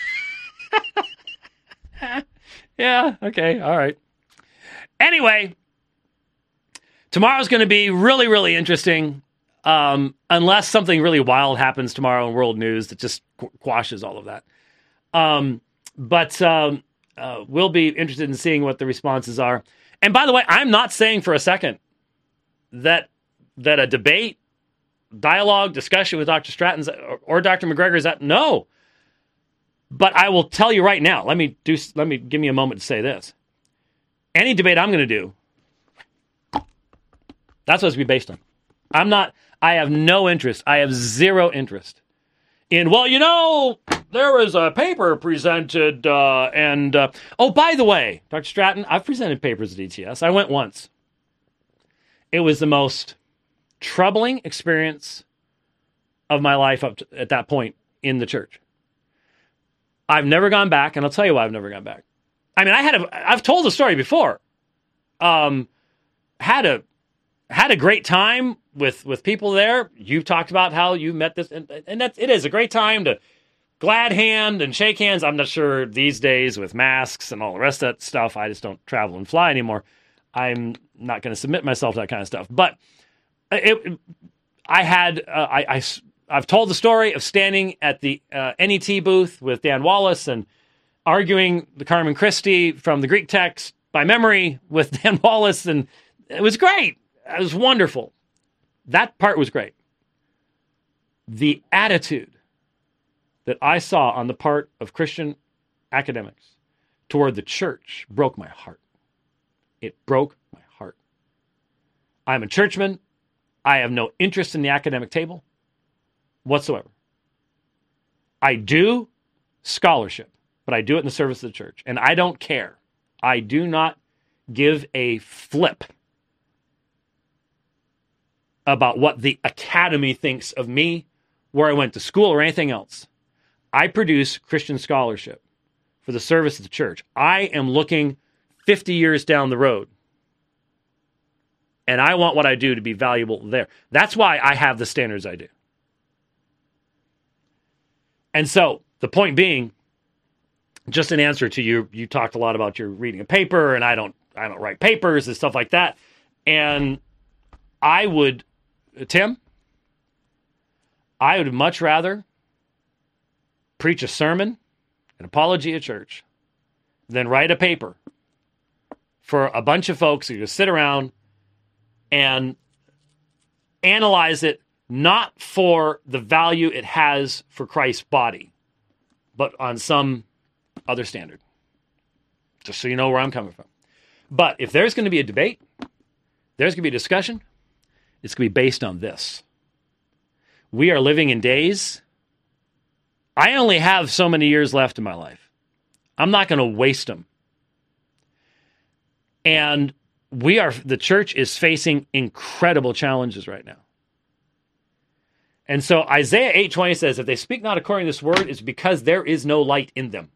Yeah, okay, all right. Anyway, tomorrow's going to be really, really interesting. Unless something really wild happens tomorrow in world news that just quashes all of that. But we'll be interested in seeing what the responses are. And by the way, I'm not saying for a second that a debate, dialogue, discussion with Dr. Stratton or Dr. McGregor is that. No. But I will tell you right now, give me a moment to say this. Any debate I'm going to do, that's what it's going to be based on. I have no interest. I have zero interest in, there was a paper presented, and oh, by the way, Dr. Stratton, I've presented papers at ETS. I went once. It was the most troubling experience of my life up to, at that point in the church. I've never gone back, and I'll tell you why I've never gone back. I mean, I've told the story before. Had a great time with people there. You've talked about how you met this, and it is a great time to glad hand and shake hands. I'm not sure these days with masks and all the rest of that stuff. I just don't travel and fly anymore. I'm not going to submit myself to that kind of stuff. But I've told the story of standing at the NET booth with Dan Wallace and arguing the Carmen Christi from the Greek text by memory with Dan Wallace, and it was great. It was wonderful. That part was great. The attitude that I saw on the part of Christian academics toward the church broke my heart. It broke my heart. I'm a churchman. I have no interest in the academic table whatsoever. I do scholarship, but I do it in the service of the church. And I don't care. I do not give a flip about what the academy thinks of me, where I went to school, or anything else. I produce Christian scholarship for the service of the church. I am looking 50 years down the road. And I want what I do to be valuable there. That's why I have the standards I do. And so, the point being, just an answer to you talked a lot about your reading a paper, and I don't write papers and stuff like that. And I would, Tim, I would much rather preach a sermon, an apology at church, than write a paper for a bunch of folks who just sit around and analyze it, not for the value it has for Christ's body, but on some other standard. Just so you know where I'm coming from. But if there's going to be a debate, there's going to be a discussion, it's going to be based on this. We are living in days. I only have so many years left in my life. I'm not going to waste them. And the church is facing incredible challenges right now. And so Isaiah 8:20 says, if they speak not according to this word, it's because there is no light in them.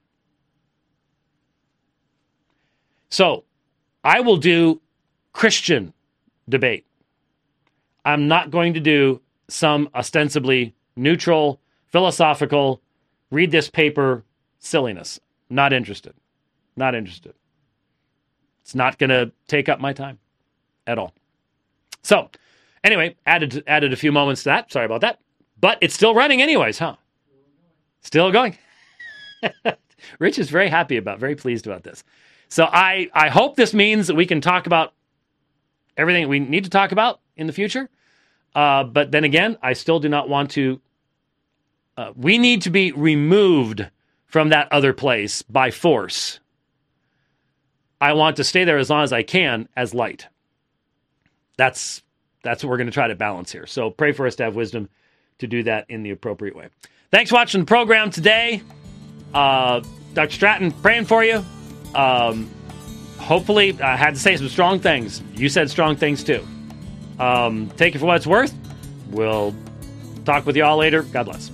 So I will do Christian debate. I'm not going to do some ostensibly neutral, philosophical, read this paper silliness. Not interested. Not interested. It's not going to take up my time at all. So, anyway, added a few moments to that. Sorry about that. But it's still running anyways, huh? Still going. Rich is very pleased about this. So I hope this means that we can talk about everything we need to talk about in the future. But then again, I still do not want to... we need to be removed from that other place by force. I want to stay there as long as I can as light. That's what we're going to try to balance here. So pray for us to have wisdom to do that in the appropriate way. Thanks for watching the program today. Dr. Stratton, praying for you. Hopefully, I had to say some strong things. You said strong things too. Take it for what it's worth. We'll talk with you all later. God bless.